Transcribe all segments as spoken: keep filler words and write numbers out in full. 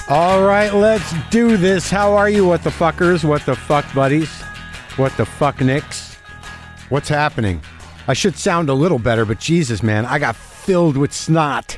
All right, let's do this. How are you, what the fuckers? What the fuck buddies? What the fuck nicks? What's happening? I should sound a little better, but Jesus, man, I got filled with snot.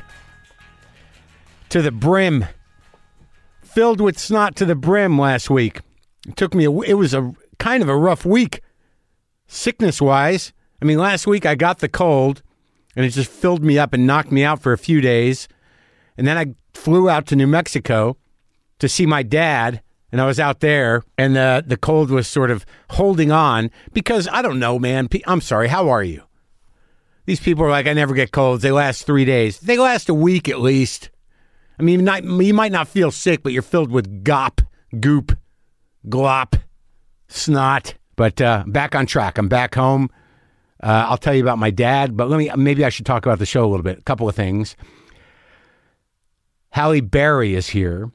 To the brim. Filled with snot to the brim last week. It took me, a, it was a kind of a rough week. Sickness-wise. I mean, last week I got the cold, and it just filled me up and knocked me out for a few days. And then I flew out to New Mexico to see my dad, and I was out there, and the, the cold was sort of holding on because, I don't know, man. I'm sorry, how are you? These people are like, I never get colds. They last three days. They last a week at least. I mean, not, you might not feel sick, but you're filled with gop, goop, glop, snot. But uh, back on track. I'm back home. Uh, I'll tell you about my dad, but let me maybe I should talk about the show a little bit. A couple of things. Halle Berry is here.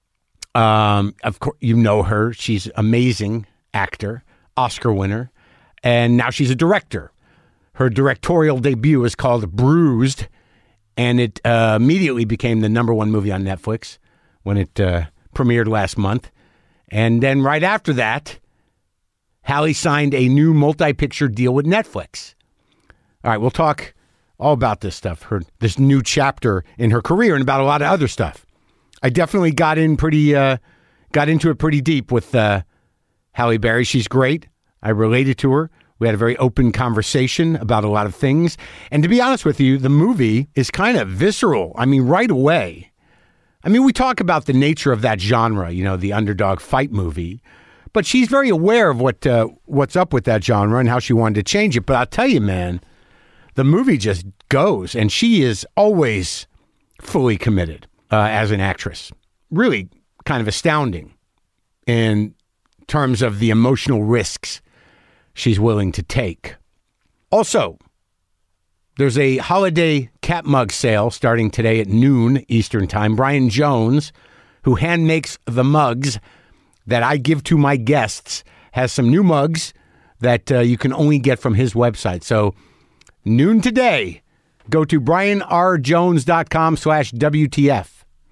Um, of course, you know her. She's amazing actor, Oscar winner, and now she's a director. Her directorial debut is called Bruised, and it uh, immediately became the number one movie on Netflix when it uh, premiered last month. And then right after that, Halle signed a new multi-picture deal with Netflix. All right, we'll talk all about this stuff, her this new chapter in her career, and about a lot of other stuff. I definitely got in pretty, uh, got into it pretty deep with uh, Halle Berry. She's great. I related to her. We had a very open conversation about a lot of things. And to be honest with you, the movie is kind of visceral. I mean, right away. I mean, we talk about the nature of that genre, you know, the underdog fight movie. But she's very aware of what uh, what's up with that genre and how she wanted to change it. But I'll tell you, man, the movie just goes. And she is always fully committed. Uh, as an actress. Really kind of astounding in terms of the emotional risks she's willing to take. Also, there's a holiday cat mug sale starting today at noon Eastern Time. Brian Jones, who hand makes the mugs that I give to my guests, has some new mugs that uh, you can only get from his website. So noon today, go to brianrjones.com slash WTF.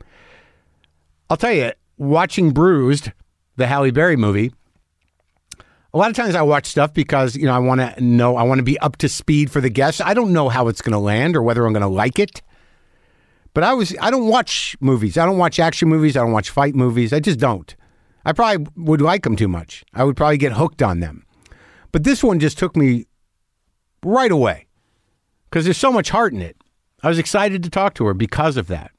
I'll tell you, watching Bruised, the Halle Berry movie, a lot of times I watch stuff because, you know, I want to know, I want to be up to speed for the guests. I don't know how it's going to land or whether I'm going to like it. But I was, I don't watch movies. I don't watch action movies. I don't watch fight movies. I just don't. I probably would like them too much. I would probably get hooked on them. But this one just took me right away because there's so much heart in it. I was excited to talk to her because of that.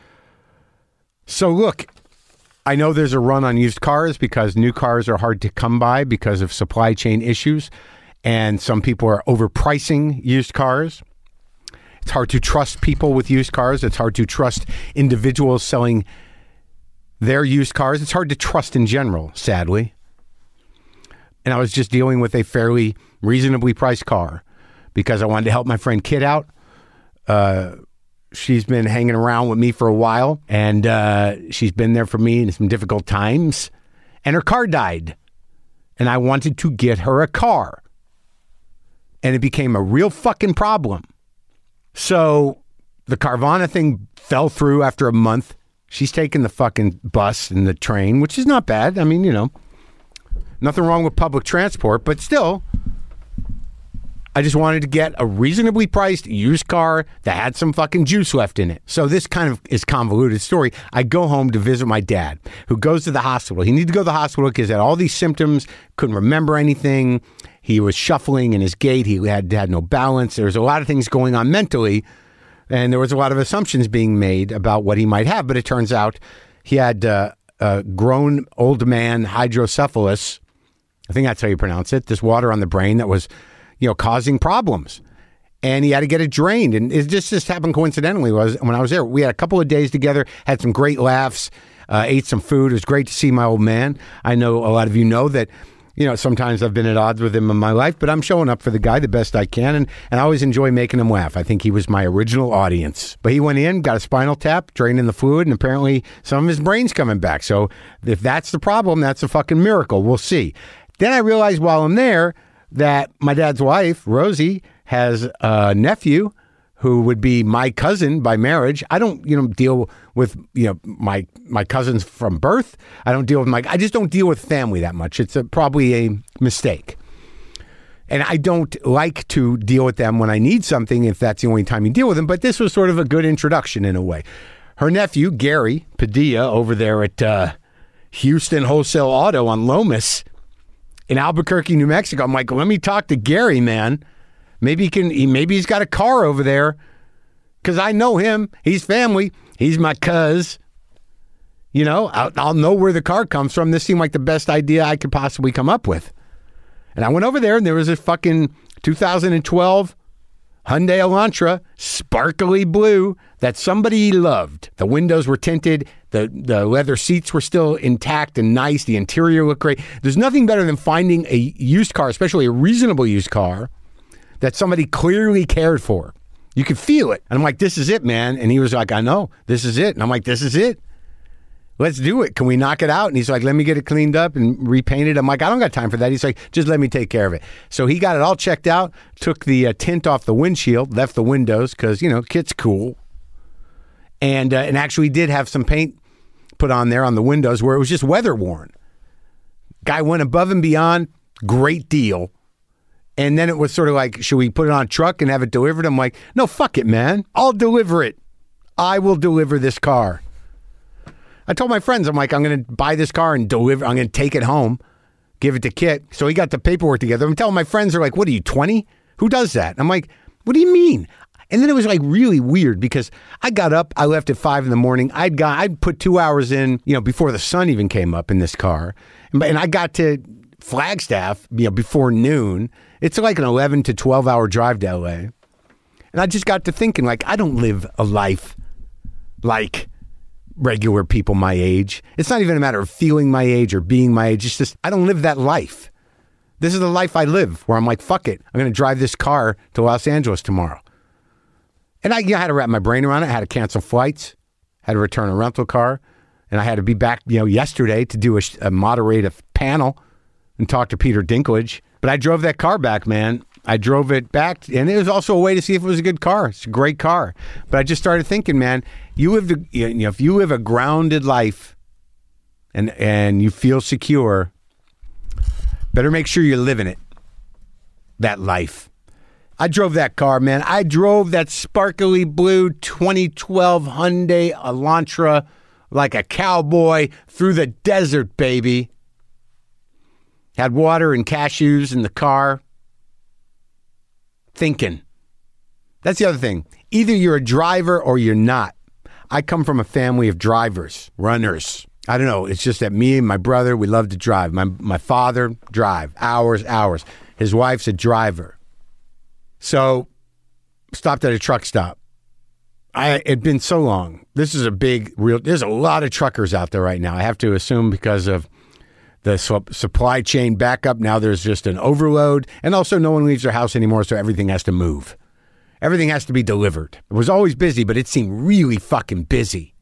So look, I know there's a run on used cars because new cars are hard to come by because of supply chain issues, and some people are overpricing used cars. It's hard to trust people with used cars. It's hard to trust individuals selling their used cars. It's hard to trust in general, sadly. And I was just dealing with a fairly reasonably priced car because I wanted to help my friend Kit out. Uh, She's been hanging around with me for a while, and uh, she's been there for me in some difficult times. And her car died, and I wanted to get her a car. And it became a real fucking problem. So the Carvana thing fell through after a month. She's taking the fucking bus and the train, which is not bad. I mean, you know, nothing wrong with public transport, but still, I just wanted to get a reasonably priced used car that had some fucking juice left in it. So this kind of is convoluted story. I go home to visit my dad, who goes to the hospital. He needed to go to the hospital because he had all these symptoms, couldn't remember anything. He was shuffling in his gait. He had, had no balance. There was a lot of things going on mentally, and there was a lot of assumptions being made about what he might have. But it turns out he had uh, a grown old man hydrocephalus. I think that's how you pronounce it. This water on the brain that was, you know, causing problems. And he had to get it drained. And it just, just happened coincidentally was when I was there. We had a couple of days together, had some great laughs, uh, ate some food. It was great to see my old man. I know a lot of you know that, you know, sometimes I've been at odds with him in my life, but I'm showing up for the guy the best I can. And, and I always enjoy making him laugh. I think he was my original audience. But he went in, got a spinal tap, draining the fluid, and apparently some of his brain's coming back. So if that's the problem, that's a fucking miracle. We'll see. Then I realized while I'm there that my dad's wife, Rosie, has a nephew who would be my cousin by marriage. I don't, you know, deal with, you know, my my cousins from birth. I don't deal with my, I just don't deal with family that much. It's a, probably a mistake. And I don't like to deal with them when I need something, if that's the only time you deal with them. But this was sort of a good introduction in a way. Her nephew, Gary Padilla, over there at uh, Houston Wholesale Auto on Lomas in Albuquerque, New Mexico. I'm like, let me talk to Gary, man. Maybe he can. He, maybe he's got a car over there, because I know him. He's family. He's my cuz. You know, I'll, I'll know where the car comes from. This seemed like the best idea I could possibly come up with. And I went over there, and there was a fucking two thousand twelve Hyundai Elantra, sparkly blue, that somebody loved. The windows were tinted. The, the leather seats were still intact and nice. The interior looked great. There's nothing better than finding a used car, especially a reasonable used car, that somebody clearly cared for. You could feel it. And I'm like, this is it, man. And he was like, I know, this is it. And I'm like, this is it. Let's do it. Can we knock it out? And he's like, let me get it cleaned up and repainted. I'm like, I don't got time for that. He's like, just let me take care of it. So he got it all checked out, took the uh, tint off the windshield, left the windows because, you know, Kit's cool. And, uh, and actually did have some paint put on there on the windows where it was just weather worn. Guy went above and beyond. Great deal. And then it was sort of like, should we put it on a truck and have it delivered? I'm like, no, fuck it, man. I'll deliver it. I will deliver this car. I told my friends, I'm like, I'm going to buy this car and deliver. I'm going to take it home, give it to Kit. So he got the paperwork together. I'm telling my friends, they're like, what are you, twenty? Who does that? I'm like, what do you mean? And then it was like really weird because I got up, I left at five in the morning. I'd got, I'd put two hours in, you know, before the sun even came up in this car. And, and I got to Flagstaff, you know, before noon. It's like an eleven to twelve hour drive to L A. And I just got to thinking, like, I don't live a life like regular people my age. It's not even a matter of feeling my age or being my age. It's just, I don't live that life. This is the life I live where I'm like, fuck it. I'm going to drive this car to Los Angeles tomorrow. And I, you know, I had to wrap my brain around it. I had to cancel flights, had to return a rental car. And I had to be back, you know, yesterday to do a, a moderate a panel and talk to Peter Dinklage. But I drove that car back, man. I drove it back, and it was also a way to see if it was a good car. It's a great car. But I just started thinking, man, you live the, you know, if you live a grounded life and and you feel secure, better make sure you're living it, that life. I drove that car, man. I drove that sparkly blue twenty twelve Hyundai Elantra like a cowboy through the desert, baby. Had water and cashews in the car. Thinking. That's the other thing. Either you're a driver or you're not. I come from a family of drivers, runners. I don't know. It's just that me and my brother, we love to drive. My my father, drive. Hours, hours. His wife's a driver. So, stopped at a truck stop. I It'd been so long. This is a big, real, there's a lot of truckers out there right now. I have to assume because of the su- supply chain backup. Now there's just an overload. And also no one leaves their house anymore, so everything has to move. Everything has to be delivered. It was always busy, but it seemed really fucking busy.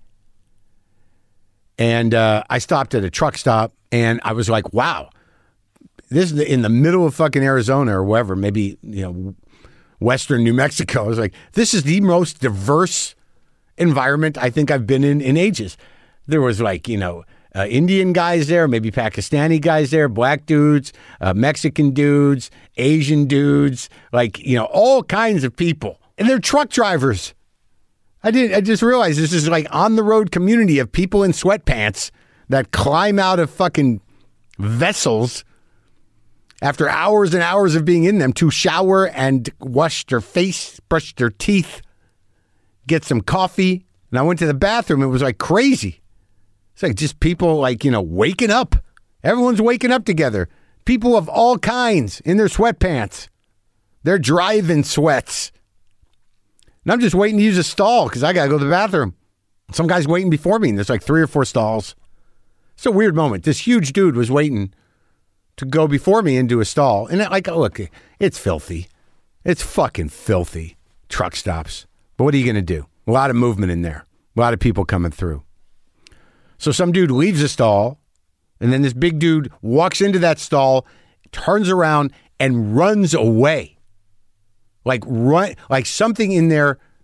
And uh, I stopped at a truck stop, and I was like, wow. This is in the middle of fucking Arizona or wherever, maybe, you know, western New Mexico. I was like, this is the most diverse environment I think I've been in in ages. There was like, you know, Uh, Indian guys there, maybe Pakistani guys there, black dudes, uh, Mexican dudes, Asian dudes, like, you know, all kinds of people. And they're truck drivers. I did. I just realized this is like on the road community of people in sweatpants that climb out of fucking vessels after hours and hours of being in them to shower and wash their face, brush their teeth, get some coffee. And I went to the bathroom. It was like crazy. It's like just people like, you know, waking up. Everyone's waking up together. People of all kinds in their sweatpants. They're driving sweats. And I'm just waiting to use a stall because I got to go to the bathroom. Some guy's waiting before me, and there's like three or four stalls. It's a weird moment. This huge dude was waiting to go before me into a stall. And it, like, oh, look, it's filthy. It's fucking filthy. Truck stops. But what are you going to do? A lot of movement in there. A lot of people coming through. So some dude leaves a stall, and then this big dude walks into that stall, turns around, and runs away. Like run, like something in there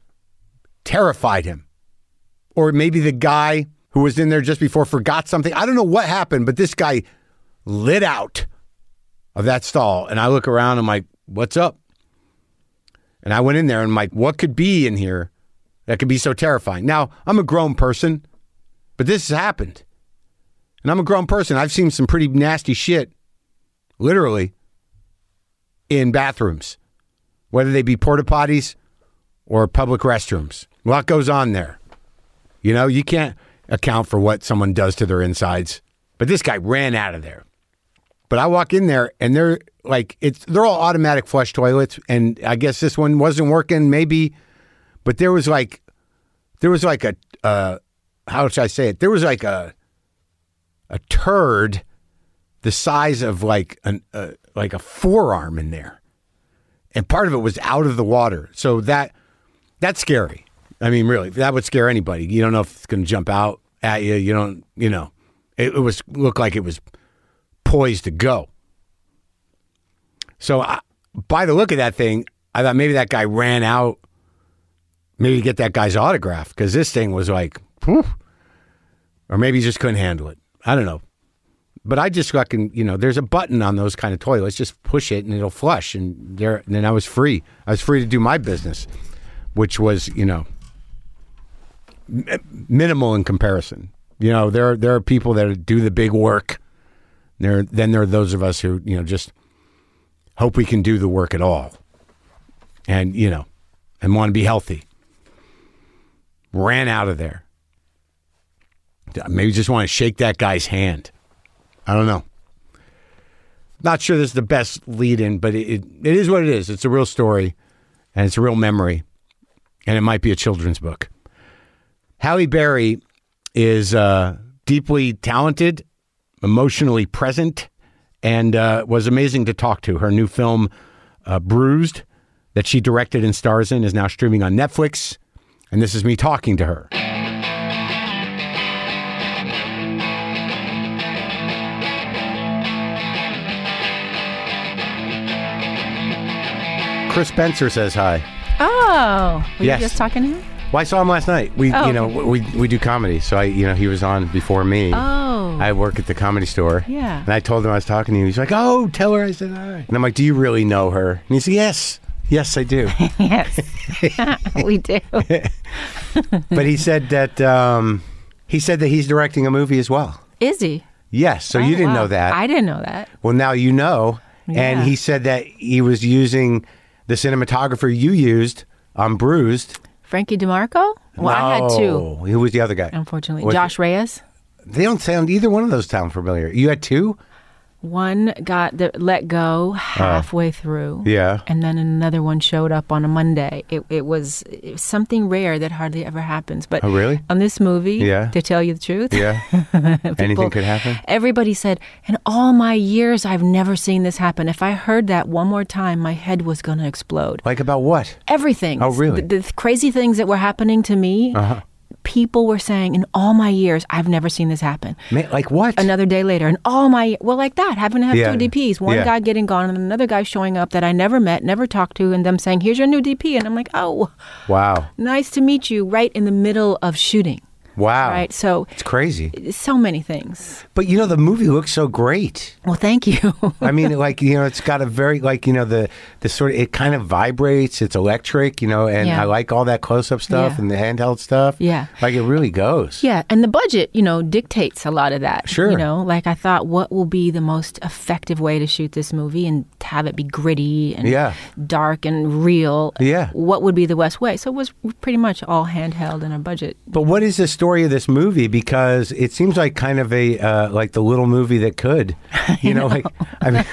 terrified him. Or maybe the guy who was in there just before forgot something. I don't know what happened, but this guy lit out of that stall. And I look around, I'm like, what's up? And I went in there and I'm like, what could be in here that could be so terrifying? Now, I'm a grown person, but this has happened. And I'm a grown person. I've seen some pretty nasty shit, literally, in bathrooms, whether they be porta potties or public restrooms. A lot goes on there. You know, you can't account for what someone does to their insides. But this guy ran out of there. But I walk in there and they're like, it's they're all automatic flush toilets. And I guess this one wasn't working, maybe. But there was like, there was like a, uh, how should I say it? There was like a, a turd the size of like an, uh, like a forearm in there. And part of it was out of the water. So that, that's scary. I mean, really, that would scare anybody. You don't know if it's going to jump out at you. You don't, you know, it, it was looked like it was poised to go. So I, by the look of that thing, I thought maybe that guy ran out, maybe to get that guy's autograph, because this thing was like, whew, or maybe he just couldn't handle it. I don't know. But I just fucking, you know, there's a button on those kind of toilets. Just push it and it'll flush. And there, and then I was free. I was free to do my business, which was, you know, minimal in comparison. You know, there there are people that do the big work. There, then there are those of us who, you know, just hope we can do the work at all, and you know, and want to be healthy. Ran out of there. Maybe just want to shake that guy's hand. I don't know. Not sure this is the best lead-in, but it, it it is what it is. It's a real story, and it's a real memory, and it might be a children's book. Halle Berry is uh, deeply talented, emotionally present, and uh, was amazing to talk to. Her new film, uh, Bruised, that she directed and stars in, is now streaming on Netflix, and this is me talking to her. Chris Spencer says hi. Oh, were yes. you just talking to him? Well, I saw him last night. We, oh, you know, okay. we we do comedy, so I, you know, he was on before me. Oh, I work at the Comedy Store. Yeah. And I told him I was talking to you. He's like, "Oh, tell her I said hi." And I'm like, "Do you really know her?" And he said, "Yes, yes, I do." Yes, we do. But he said that um, he said that he's directing a movie as well. Is he? Yes. So oh, you didn't wow. know that. I didn't know that. Well, now you know. Yeah. And he said that he was using the cinematographer you used on Bruised. Frankie DeMarco? Well, no, I had two. Who was the other guy? Unfortunately. Was Josh it? Reyes. They don't sound, either one of those sound familiar. You had two? One got the, let go halfway uh, through. Yeah. And then another one showed up on a Monday. It, it, was, it was something rare that hardly ever happens. But oh, really? On this movie, yeah. to tell you the truth, yeah. people, anything could happen? Everybody said, in all my years, I've never seen this happen. If I heard that one more time, my head was going to explode. Like about what? Everything. Oh, really? The, the crazy things that were happening to me. Uh-huh. People were saying, in all my years, I've never seen this happen. Man, like what? Another day later, in all my, well, like that, having to have yeah. two D Ps. One yeah. guy getting gone and another guy showing up that I never met, never talked to, and them saying, here's your new D P. And I'm like, oh, wow. Nice to meet you right in the middle of shooting. Wow. Right. So it's crazy. So many things. But, you know, the movie looks so great. Well, thank you. I mean, like, you know, it's got a very, like, you know, the, the sort of, it kind of vibrates. It's electric, you know, and yeah. I like all that close-up stuff yeah. and the handheld stuff. Yeah. Like, it really goes. Yeah. And the budget, you know, dictates a lot of that. Sure. You know, like I thought, what will be the most effective way to shoot this movie and have it be gritty and yeah. dark and real? Yeah. What would be the best way? So it was pretty much all handheld in a budget. But what is the story of this movie? Because it seems like kind of a uh, like the little movie that could, you know, know, like I mean,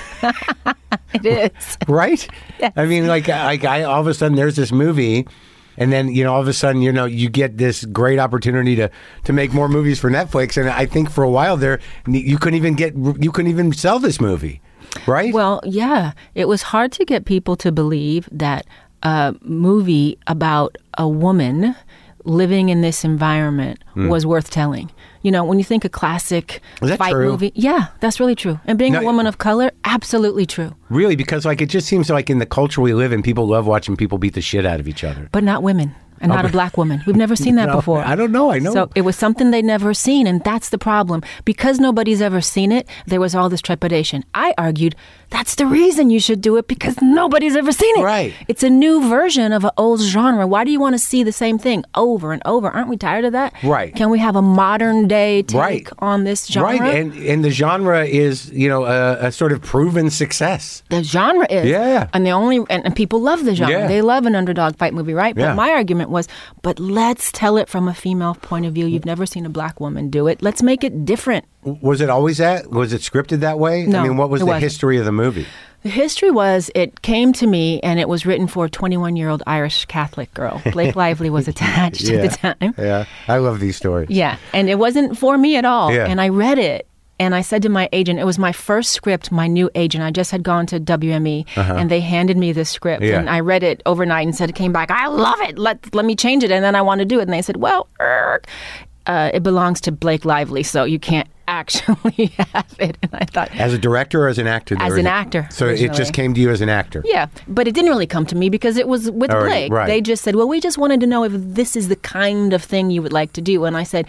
it is right. Yes. I mean, like, like I all of a sudden there's this movie, and then you know all of a sudden you know you get this great opportunity to to make more movies for Netflix, and I think for a while there you couldn't even get you couldn't even sell this movie, right? Well, yeah, it was hard to get people to believe that a movie about a woman living in this environment mm. was worth telling. You know, when you think a classic fight true? movie, yeah, that's really true. And being no, a woman of color, absolutely true. Really, because like it just seems like in the culture we live in, people love watching people beat the shit out of each other. But not women. and not a black woman. We've never seen that No, before. I don't know. I know. So it was something they'd never seen, and that's the problem. Because nobody's ever seen it, there was all this trepidation. I argued that's the reason you should do it, because nobody's ever seen it. Right. It's a new version of an old genre. Why do you want to see the same thing over and over? Aren't we tired of that? Right. Can we have a modern day take Right. on this genre? Right, and and the genre is, you know, a, a sort of proven success. The genre is. Yeah. And the only and, and people love the genre. Yeah. They love an underdog fight movie, right? But Yeah. my argument was, but let's tell it from a female point of view. You've never seen a black woman do it. Let's make it different. Was it always that? Was it scripted that way? No, I mean, what was it the wasn't. history of the movie? The history was it came to me and it was written for a twenty-one-year-old Irish Catholic girl. Blake Lively was attached Yeah. at the time. Yeah, I love these stories. Yeah. And it wasn't for me at all. Yeah. And I read it. And I said to my agent, it was my first script, my new agent. I just had gone to W M E, and they handed me this script. Uh-huh. Yeah. And I read it overnight and said, it came back, I love it. Let let me change it. And then I want to do it. And they said, well, er, uh, it belongs to Blake Lively, so you can't actually have it. And I thought, As a director or as an actor? As Or is an it- actor, So it originally. just came to you as an actor? yeah, but it didn't really come to me because it was with Already, Blake. right. They just said, well, we just wanted to know if this is the kind of thing you would like to do. And I said,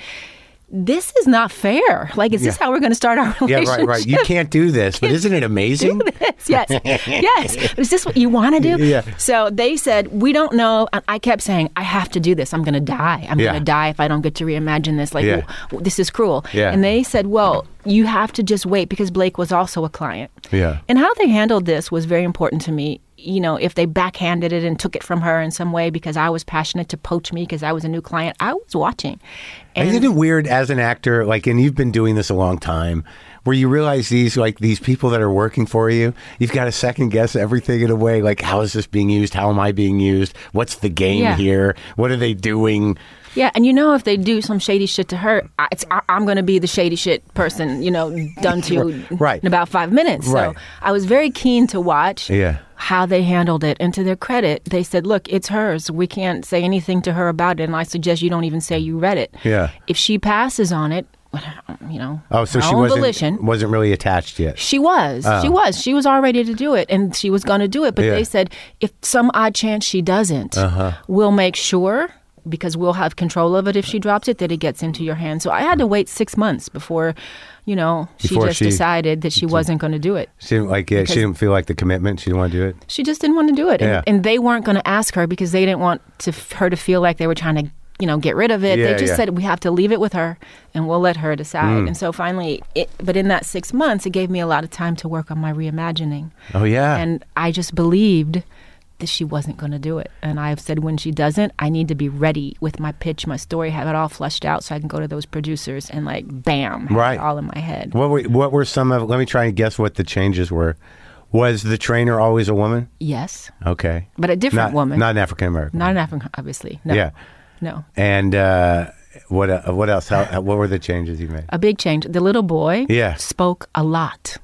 this is not fair. Like, is this Yeah. how we're going to start our Yeah, relationship? right, right. You can't do this, but isn't it amazing? This. Yes, yes. Is this what you want to do? Yeah. So they said, we don't know. And I kept saying, I have to do this. I'm going to die. I'm Yeah. going to die if I don't get to reimagine this. Like, Yeah. w- this is cruel. Yeah. And they said, well, you have to just wait, because Blake was also a client. Yeah. And how they handled this was very important to me. You know, if they backhanded it and took it from her in some way because I was passionate to poach me because I was a new client, I was watching. And Isn't it weird as an actor, like, and you've been doing this a long time, where you realize these, like, these people that are working for you, you've got to second guess everything in a way, like, how is this being used? How am I being used? What's the game Yeah. here? What are they doing? Yeah, and you know, if they do some shady shit to her, I- it's, I, I'm going to be the shady shit person, you know, done to Right. in about five minutes. Right. So I was very keen to watch Yeah. how they handled it. And to their credit, they said, look, it's hers. We can't say anything to her about it. And I suggest you don't even say you read it. Yeah. If she passes on it, you know, Oh, so her she own wasn't, volition. wasn't really attached yet. She was. She was. She was all ready to do it, and she was going to do it. But Yeah. they said, if some odd chance she doesn't, Uh-huh. we'll make sure, because we'll have control of it if she drops it, that it gets into your hands. So I had to wait six months before, you know, she Before just she- decided that she wasn't going to do it. She didn't like it. She didn't feel like the commitment. She didn't want to do it. She just didn't want to do it. And, Yeah. and they weren't going to ask her because they didn't want to, her to feel like they were trying to, you know, get rid of it. Yeah, they just yeah. said, we have to leave it with her and we'll let her decide. Mm. And so finally, it, but in that six months, it gave me a lot of time to work on my reimagining. Oh, yeah. And I just believed that she wasn't going to do it. And I've said, when she doesn't, I need to be ready with my pitch, my story, have it all fleshed out so I can go to those producers and, like, bam, have Right. it all in my head. What were, what were some of, let me try and guess what the changes were. Was the trainer always a woman? Yes, Okay. but a different Not, woman. not an African American. Not an African, obviously. No. Yeah. No. And uh, what uh, what else? How, how- what were the changes you made? A big change. The little boy Yeah. spoke a lot.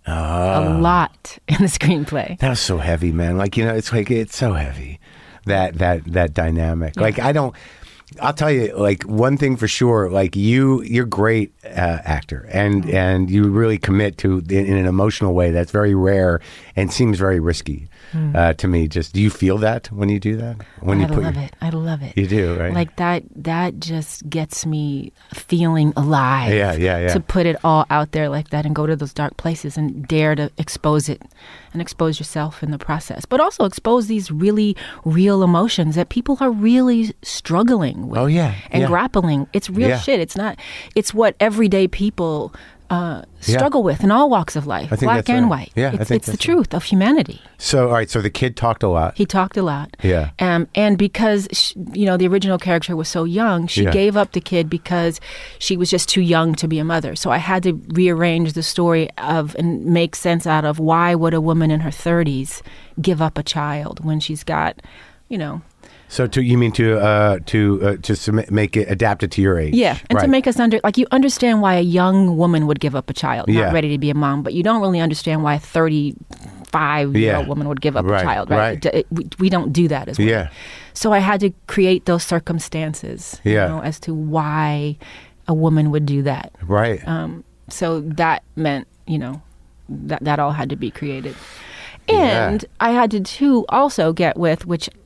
Ah. A lot in the screenplay. That was so heavy, man. Like, you know, it's like, it's so heavy, that that that dynamic. Like, I don't, I'll tell you, like, one thing for sure, like, you, you're a great uh, actor, and, and you really commit to, in, in an emotional way that's very rare and seems very risky uh, to me. Just, do you feel that when you do that? When I you put love your, it. I love it. You do, right? Like that, that just gets me feeling alive. Yeah, yeah, yeah. To put it all out there like that and go to those dark places and dare to expose it and expose yourself in the process. But also expose these really real emotions that people are really struggling with. Oh, yeah, And yeah. grappling. It's real Yeah. shit. It's not, it's what everyday people uh, Yeah. struggle with in all walks of life, I think black that's and right. white. Yeah, I it's, think it's the that's truth of humanity. So, all right, so the kid talked a lot. He talked a lot. Yeah. Um, and because, sh you know, the original character was so young, she Yeah. gave up the kid because she was just too young to be a mother. So I had to rearrange the story of and make sense out of why would a woman in her thirties give up a child when she's got, you know. So, to you mean to uh, to uh, to submit, make it adapted to your age? Yeah, and right. to make us under, like, you understand why a young woman would give up a child, Yeah. not ready to be a mom, but you don't really understand why a thirty-five-year-old Yeah. woman would give up Right, a child, right? right. It- it- we, we don't do that as well. Yeah. So I had to create those circumstances, Yeah. you know, as to why a woman would do that. Right. Um, so that meant, you know, that that all had to be created. Yeah. And I had to, too, also get with, which I,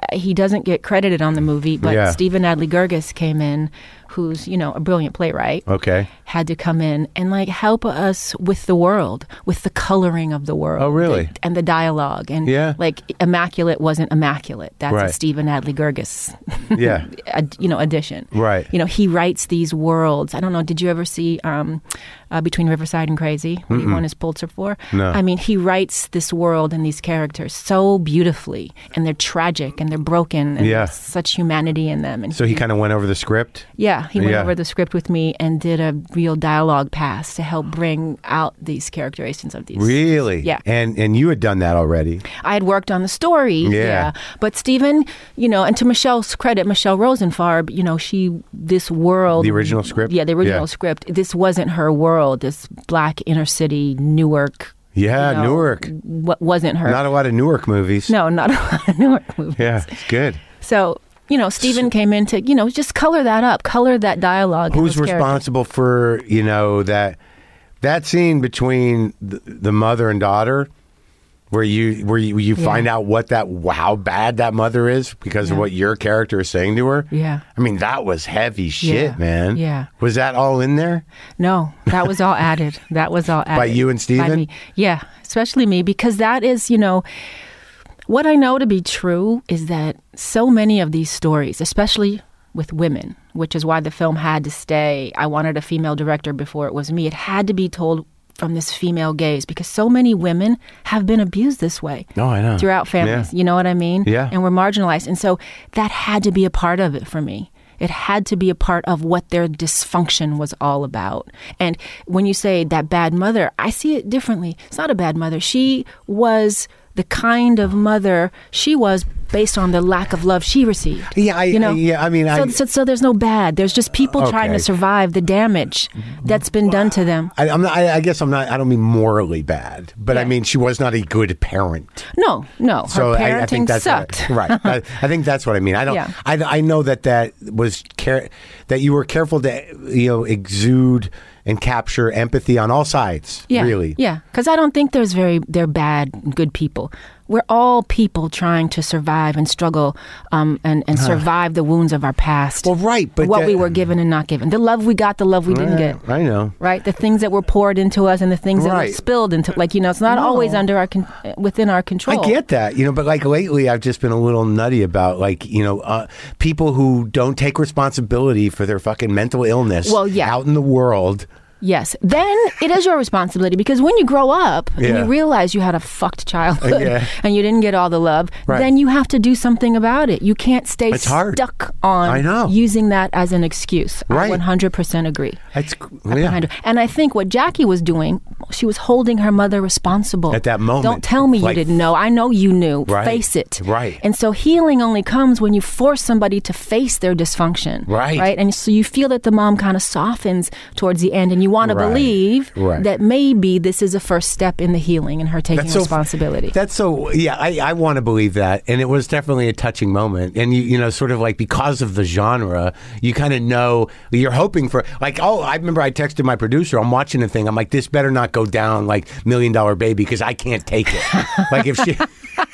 he doesn't get credited on the movie, but Yeah. Stephen Adly Guirgis came in, who's, you know, a brilliant playwright. Okay. Had to come in and like help us with the world, with the coloring of the world. Oh, really? the- and the dialogue. And Yeah. like Immaculate wasn't Immaculate. That's Right. a Stephen Adly Guirgis, Yeah. ad- you know, addition. Right. You know, he writes these worlds. I don't know. Did you ever see um, uh, Between Riverside and Crazy, what he won his Pulitzer for? No. I mean, he writes this world and these characters so beautifully, and they're tragic and they're broken, and Yeah. there's such humanity in them. And So he kind of went over the script. yeah, he went Yeah. over the script with me and did a real dialogue pass to help bring out these characterizations of these. Really? Yeah. And and you had done that already. I had worked on the story. Yeah. But Stephen, you know, and to Michelle's credit, Michelle Rosenfarb, you know, she, this world. The original script? Yeah, the original Yeah. script. This wasn't her world, this black inner city, Newark. Yeah, you know, Newark. What wasn't her. Not a lot of Newark movies. no, not a lot of Newark movies. Yeah, it's good. So, you know, Stephen came in to, you know, just color that up, color that dialogue. and Who's those characters. responsible for, you know, that that scene between the, the mother and daughter where you where you, you Yeah. find out what that how bad that mother is because of Yeah. what your character is saying to her? Yeah. I mean, that was heavy shit, Yeah. man. Yeah. Was that all in there? No, that was all added. That was all added. By you and By Stephen? me. Yeah, especially me, because that is, you know, what I know to be true is that so many of these stories, especially with women, which is why the film had to stay. I wanted a female director before it was me. It had to be told from this female gaze because so many women have been abused this way. Oh, I know. Throughout families. Yeah. You know what I mean? Yeah. And we're marginalized. And so that had to be a part of it for me. It had to be a part of what their dysfunction was all about. And when you say that bad mother, I see it differently. It's not a bad mother. She was the kind of mother she was based on the lack of love she received. Yeah, I, you know? yeah, I mean, so, I, so, so there's no bad. There's just people trying Okay. to survive the damage that's been done to them. I, I'm not, I, I guess I'm not. I don't mean morally bad, but I Yeah. mean she was not a good parent. No, no. Her So parenting I, I think that's sucked. What I, right. I, I think that's what I mean. I don't. Yeah. I, I know that that was care that you were careful to you know exude and capture empathy on all sides. Yeah, Really. Yeah, because I don't think there's very they're bad and good people. We're all people trying to survive and struggle um, and and survive the wounds of our past. Well, right, but what that- we were given and not given, the love we got, the love we didn't Yeah, get. I know. Right, the things that were poured into us and the things that Right. were spilled into, like you know, it's not No. always under our con- within our control. I get that, you know, but like lately I've just been a little nutty about like, you know, uh, people who don't take responsibility for their fucking mental illness Well, yeah. out in the world. Yes. Then it is your responsibility because when you grow up and Yeah. you realize you had a fucked childhood Yeah. and you didn't get all the love, Right. then you have to do something about it. You can't stay It's hard. stuck on I know. using that as an excuse. Right. I one hundred percent agree. That's I yeah. behind her. And I think what Jackie was doing, she was holding her mother responsible. At that moment. Don't tell me Like- you didn't know. I know you knew. Right. Face it. Right. And so healing only comes when you force somebody to face their dysfunction. Right. Right. And so you feel that the mom kind of softens towards the end and you want to Right. believe Right. that maybe this is a first step in the healing and her taking That's so- responsibility. That's so, yeah, I, I want to believe that. And it was definitely a touching moment. And, you, you know, sort of like because of the genre, you kind of know, you're hoping for, like, oh, I remember I texted my producer, I'm watching the thing, I'm like, this better not go down like Million Dollar Baby because I can't take it. Like if she...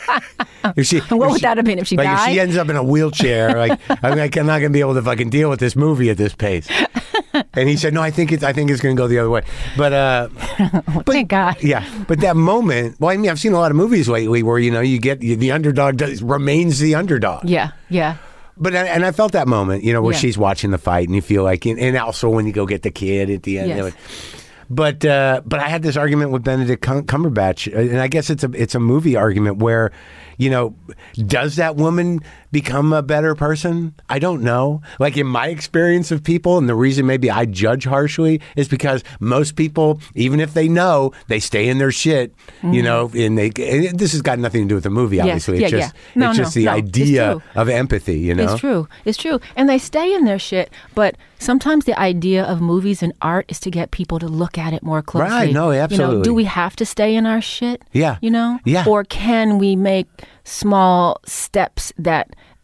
If she, what if would she- that have been if she like died? if she ends up in a wheelchair, like I'm, like, I'm not going to be able to fucking deal with this movie at this pace. And he said, "No, I think it's I think it's going to go the other way." But uh, but Thank God. yeah, but that moment. Well, I mean, I've seen a lot of movies lately where you know you get the underdog does, remains the underdog. Yeah. Yeah. But I- and I felt that moment, you know, where Yeah. she's watching the fight, and you feel like, and and also when you go get the kid at the end. Yes. you know, But uh, but I had this argument with Benedict Cum- Cumberbatch, and I guess it's a it's a movie argument where, you know, does that woman become a better person? I don't know. Like in my experience of people, and the reason maybe I judge harshly is because most people, even if they know, they stay in their shit, you know, and they. And this has got nothing to do with the movie, Yes. obviously. Yeah, it's just yeah. No, it's just no, the no. It's idea true. of empathy, you know. It's true. It's true. And they stay in their shit. But sometimes the idea of movies and art is to get people to look at it more closely. Right. No, You absolutely. know, do we have to stay in our shit? Yeah. You know? Yeah. Or can we make small steps that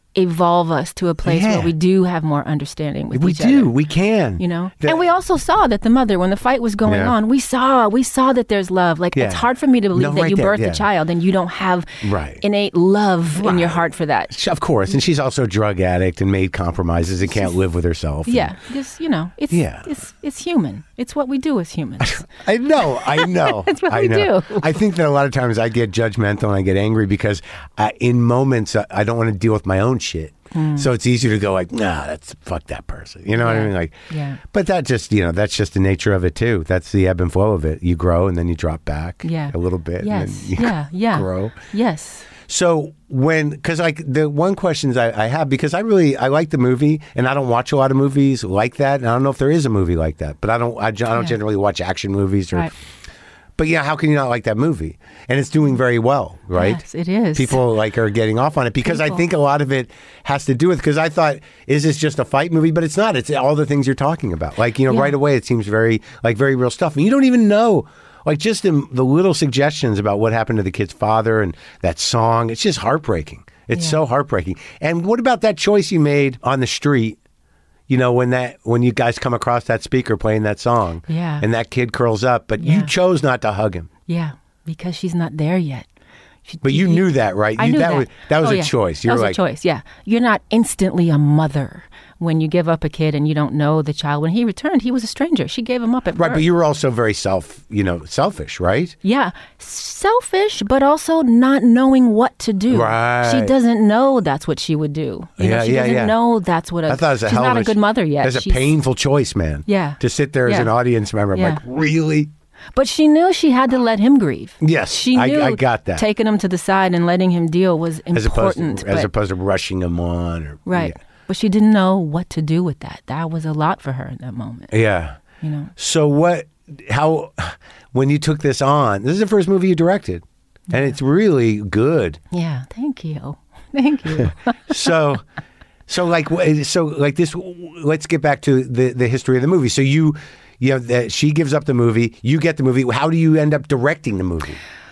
evolve us to a place Yeah. where we do have more understanding with We each do. other. We can. You know, The- and we also saw that the mother, when the fight was going Yeah. on, we saw we saw that there's love. Like Yeah. it's hard for me to believe No, that right you there, birthed yeah. a child and you don't have Right. innate love in your heart for that. She- Of course, and she's also a drug addict and made compromises and can't live with herself. Yeah, because you know, it's Yeah. it's it's human. It's what we do as humans. I know, I know. That's what I we know. do. I think that a lot of times I get judgmental and I get angry because I, in moments I, I don't want to deal with my own shit. So it's easier to go like, nah, that's fuck that person. You know what I Yeah. mean? Like, Yeah. But that just, you know, that's just the nature of it too. That's the ebb and flow of it. You grow and then you drop back Yeah. a little bit. Yes. And then you Yeah. Yeah. grow. Yes. So when, because like the one questions I, I have, because I really, I like the movie and I don't watch a lot of movies like that. And I don't know if there is a movie like that, but I don't, I, don't Yeah. generally watch action movies or, Right. but yeah, how can you not like that movie? And it's doing very well, right? Yes, it is. People like are getting off on it because I People. think a lot of it has to do with, because I thought, is this just a fight movie? But it's not. It's all the things you're talking about. Like, you know, Yeah. right away it seems very, like very real stuff. And you don't even know, like just the, the little suggestions about what happened to the kid's father and that song. It's just heartbreaking. It's Yeah. so heartbreaking. And what about that choice you made on the street? You know, when that when you guys come across that speaker playing that song, Yeah. and that kid curls up, but you Yeah. chose not to hug him. Yeah, because she's not there yet. She- But you knew that, right? I You- knew that that. was that was Oh, a yeah. choice. You that were was like, a choice. Yeah, you're not instantly a mother when you give up a kid and you don't know the child. When he returned, he was a stranger. She gave him up at right? birth. But you were also very self, you know, selfish, right? Yeah, selfish, but also not knowing what to do. Right. She doesn't know that's what she would do. You Yeah, know, she yeah, doesn't yeah. know that's what a, I thought it was a she's hell not of a good mother yet. That's a She's- painful choice, man. Yeah. To sit there as Yeah. an audience member, I'm Yeah. like, really? But she knew she had to let him grieve. Yes, She I- knew I got that. taking him to the side and letting him deal was As opposed important. to, as but- opposed to rushing them on, or right. But she didn't know what to do with that. That was a lot for her in that moment. Yeah. yeah. You know. So what? How? When you took this on, this is the first movie you directed, and it's really good. Yeah. Thank you. Thank you. So, so like, wh- so like this. Let's get back to the the history of the movie. So you, you know, that she gives up the movie. You get the movie. How do you end up directing the movie?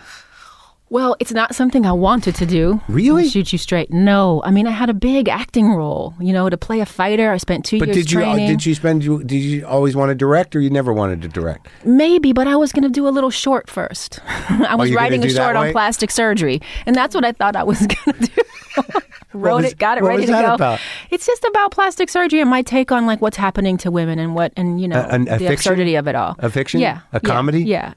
Well, it's not something I wanted to do. Really? To shoot you straight. No. I mean, I had a big acting role, you know, to play a fighter. I spent two But years did you training. did you spend you did you always want to direct, or you never wanted to direct? Maybe, but I was going to do a little short first. I was you're gonna writing a do that short way? on plastic surgery, and that's what I thought I was going to do. Wrote was- it, got it what ready was to that go. about? It's just about plastic surgery and my take on like what's happening to women and what and you know A- an- a the fiction? absurdity of it all. A fiction? Yeah. A yeah, comedy? Yeah.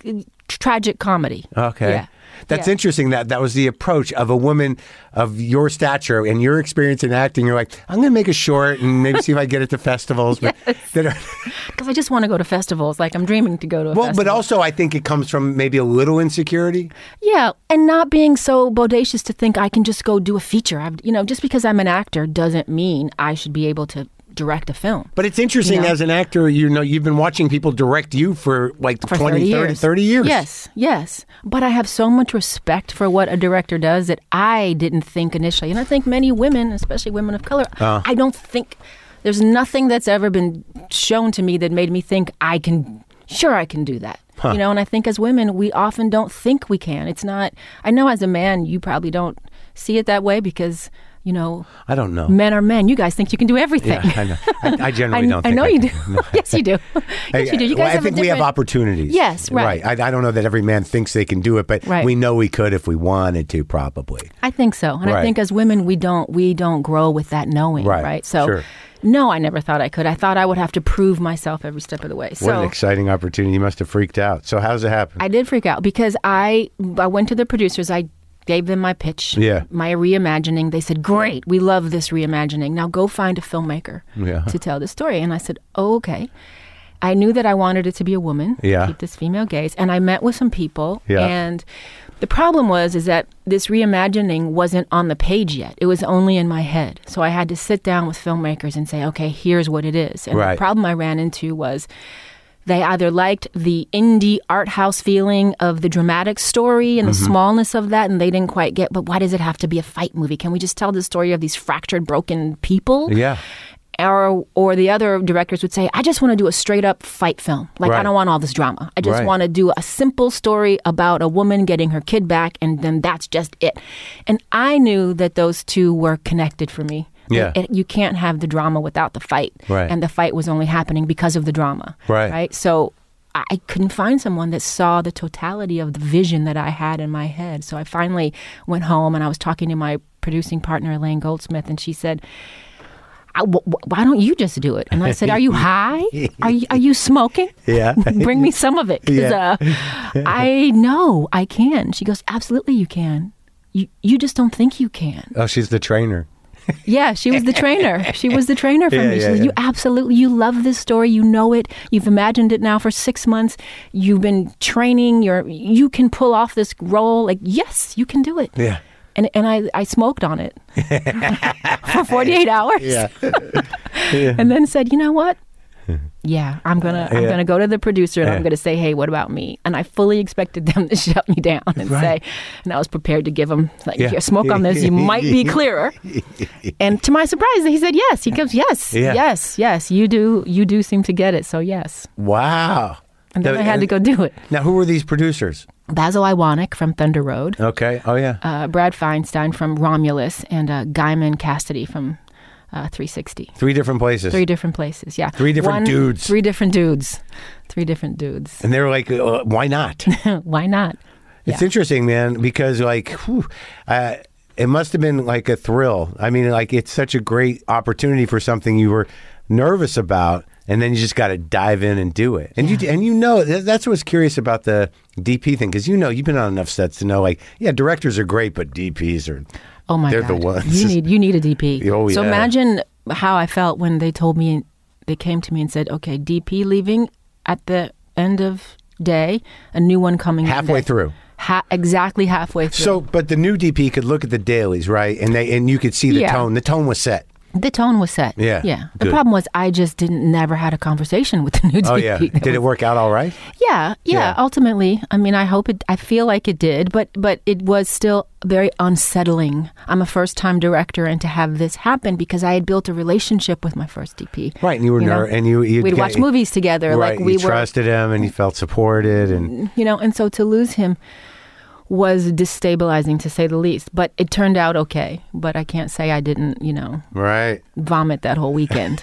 Tragic comedy. Okay. Yeah. That's Yeah. interesting that that was the approach of a woman of your stature and your experience in acting. You're like, I'm going to make a short and maybe see if I get it to festivals. But that are, Because I just want to go to festivals. Like I'm dreaming to go to a well, festival. but also I think it comes from maybe a little insecurity. Yeah, and not being so bodacious to think I can just go do a feature. I've, you know, just because I'm an actor doesn't mean I should be able to direct a film. But it's interesting You know? as an actor, you know, you've been watching people direct you for like For twenty, thirty thirty, years. thirty years. Yes, yes. But I have so much respect for what a director does that I didn't think initially. And I think many women, especially women of color, Uh. I don't think there's nothing that's ever been shown to me that made me think I can, sure, I can do that. You know, and I think as women, we often don't think we can. It's not, I know as a man, you probably don't see it that way because, you know, I don't know. men are men. You guys think you can do everything. Yeah, I know. I, I generally I, don't I think know I you can. do. No. Yes, you do. Yes, you do. You Well, guys I have a think we have different- opportunities. Yes, right. I, I don't know that every man thinks they can do it, but Right. we know we could if we wanted to, probably. I think so, and Right. I think as women, we don't we don't grow with that knowing, Right, right? So, sure. no, I never thought I could. I thought I would have to prove myself every step of the way. What So an exciting opportunity. You must have freaked out. So how does it happen? I did freak out because I I went to the producers. I gave them my pitch, Yeah. my reimagining. They said, "Great, we love this reimagining. Now go find a filmmaker Yeah. to tell the story." And I said, "Oh, okay." I knew that I wanted it to be a woman. Yeah. Keep this female gaze. And I met with some people. Yeah. And the problem was is that this reimagining wasn't on the page yet. It was only in my head. So I had to sit down with filmmakers and say, okay, here's what it is. And Right. the problem I ran into was they either liked the indie art house feeling of the dramatic story and the Mm-hmm. smallness of that, and they didn't quite get, but why does it have to be a fight movie? Can we just tell the story of these fractured, broken people? Yeah. or or the other directors would say, I just want to do a straight up fight film. Like, Right. I don't want all this drama. I just Right. want to do a simple story about a woman getting her kid back, and then that's just it. And I knew that those two were connected for me. Yeah. It- it- you can't have the drama without the fight. Right. And the fight was only happening because of the drama. Right. Right. So I I couldn't find someone that saw the totality of the vision that I had in my head. So I finally went home and I was talking to my producing partner, Elaine Goldsmith, and she said, I, w- w- why don't you just do it? And I said, are you high? Are you, are you smoking? Yeah. Bring me some of it. 'Cause, Yeah. uh, I know I can. She goes, absolutely you can. You, you just don't think you can. Oh, she's the trainer. Yeah, she was the trainer. She was the trainer for Yeah, me. She yeah, said, yeah. you absolutely, you love this story. You know it. You've imagined it now for six months. You've been training. You're, you can pull off this role. Like, yes, you can do it. Yeah. And and I, I smoked on it for forty-eight hours. Yeah. And then said, you know what? Yeah, I'm gonna I'm Yeah. gonna go to the producer and Yeah. I'm gonna say, hey, what about me? And I fully expected them to shut me down and Right. say, and I was prepared to give them like, Yeah. here, smoke on this. You might be clearer. And to my surprise, he said yes. He goes, yes, Yeah. yes, yes. You do you do seem to get it. So yes. Wow. And then The- I had to go do it. Now, who were these producers? Basil Iwanek from Thunder Road, Okay. Oh, yeah. uh, Brad Feinstein from Romulus, and uh, Guyman Cassidy from uh, three sixty. Three different places. Three different places, yeah. Three different One- dudes. Three different dudes. Three different dudes. And they were like, uh, why not? Why not? It's Yeah. interesting, man, because like, whew, uh, it must have been like a thrill. I mean, like, it's such a great opportunity for something you were nervous about, and then you just got to dive in and do it. And you and you know that- that's what's curious about the D P thing, because you know you've been on enough sets to know, like, yeah, directors are great, but D Ps are. Oh my They're God. the ones. You need you need a D P. Oh, so yeah. imagine how I felt when they told me, they came to me and said, okay, D P leaving at the end of day, a new one coming Halfway Monday. through. Ha- exactly halfway through. So, but the new D P could look at the dailies, right? And they and you could see the Yeah. tone. The tone was set. the tone was set. Yeah, Yeah. The good. problem was I just didn't never had a conversation with the new D P. Oh yeah. That Did it was- work out all right? Yeah, yeah, Yeah. Ultimately, I mean, I hope it. I feel like it did, but but it was still very unsettling. I'm a first time director, and to have this happen because I had built a relationship with my first D P. Right, and you were You know, ner- and you you'd We'd get- watch movies together, Right, like we you were, trusted him, and you felt supported, and you know, and so to lose him was destabilizing to say the least. But it turned out okay. But I can't say I didn't, you know, right. vomit that whole weekend.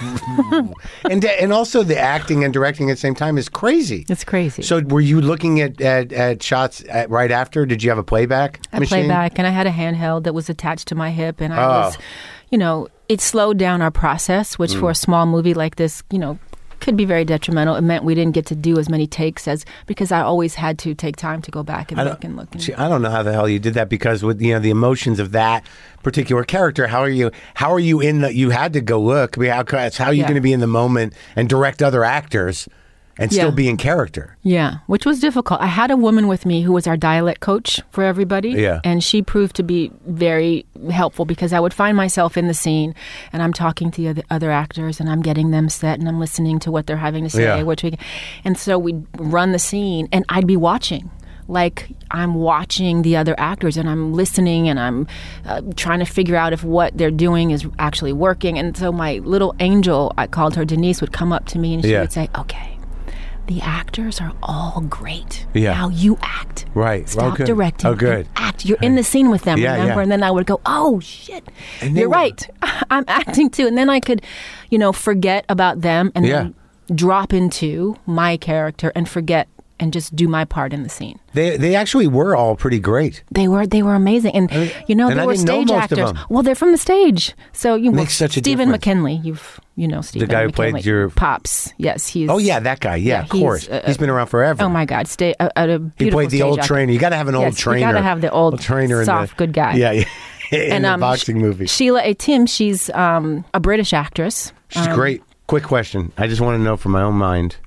and and also the acting and directing at the same time is crazy. It's crazy. So were you looking at at, at shots at, right after? Did you have a playback I machine? played back, and I had a handheld that was attached to my hip, and I Oh. was, you know, it slowed down our process, which for a small movie like this, you know, could be very detrimental. It meant we didn't get to do as many takes as because I always had to take time to go back and I look don't, and look. And, see, I don't know how the hell you did that, because with you know the emotions of that particular character, how are you? How are you in the? You had to go look. I mean, how, how are you Yeah. going to be in the moment and direct other actors and still Yeah. be in character? yeah, which was difficult. I had a woman with me who was our dialect coach for everybody. Yeah. And she proved to be very helpful because I would find myself in the scene and I'm talking to the other, other actors and I'm getting them set and I'm listening to what they're having to say. Yeah. Which we, and so we'd run the scene and I'd be watching. Like I'm watching the other actors and I'm listening and I'm uh, trying to figure out if what they're doing is actually working. And so my little angel, I called her Denise, would come up to me and she Yeah. would say, okay, the actors are all great. Yeah. Now you act. Right. Stop Oh, good. directing. Oh, good. and Act. You're in the scene with them, Yeah, remember? yeah. And then I would go, oh, shit. And they You're were- right. I'm acting too. And then I could, you know, forget about them and Yeah. then drop into my character and forget and just do my part in the scene. They they actually were all pretty great. They were they were amazing, and you know and they I were didn't know stage most of actors. them. Well, they're from the stage, so you know Makes such a Stephen difference. McKinley. You've you know Stephen guy who played McKinley. your- Pops. Yes, he's. Oh yeah, that guy. Yeah, Yeah, of course. he's, uh, He's been around forever. Oh my God! Stay uh, at a beautiful He played the stage old actor. trainer. You got to have an old Yes, you trainer. gotta have the old trainer, in soft, the, good guy. Yeah, yeah. in And the um, boxing Sh- movie. Sheila A. Tim. She's um, a British actress. She's Um, great. Quick question. I just want to know from my own mind.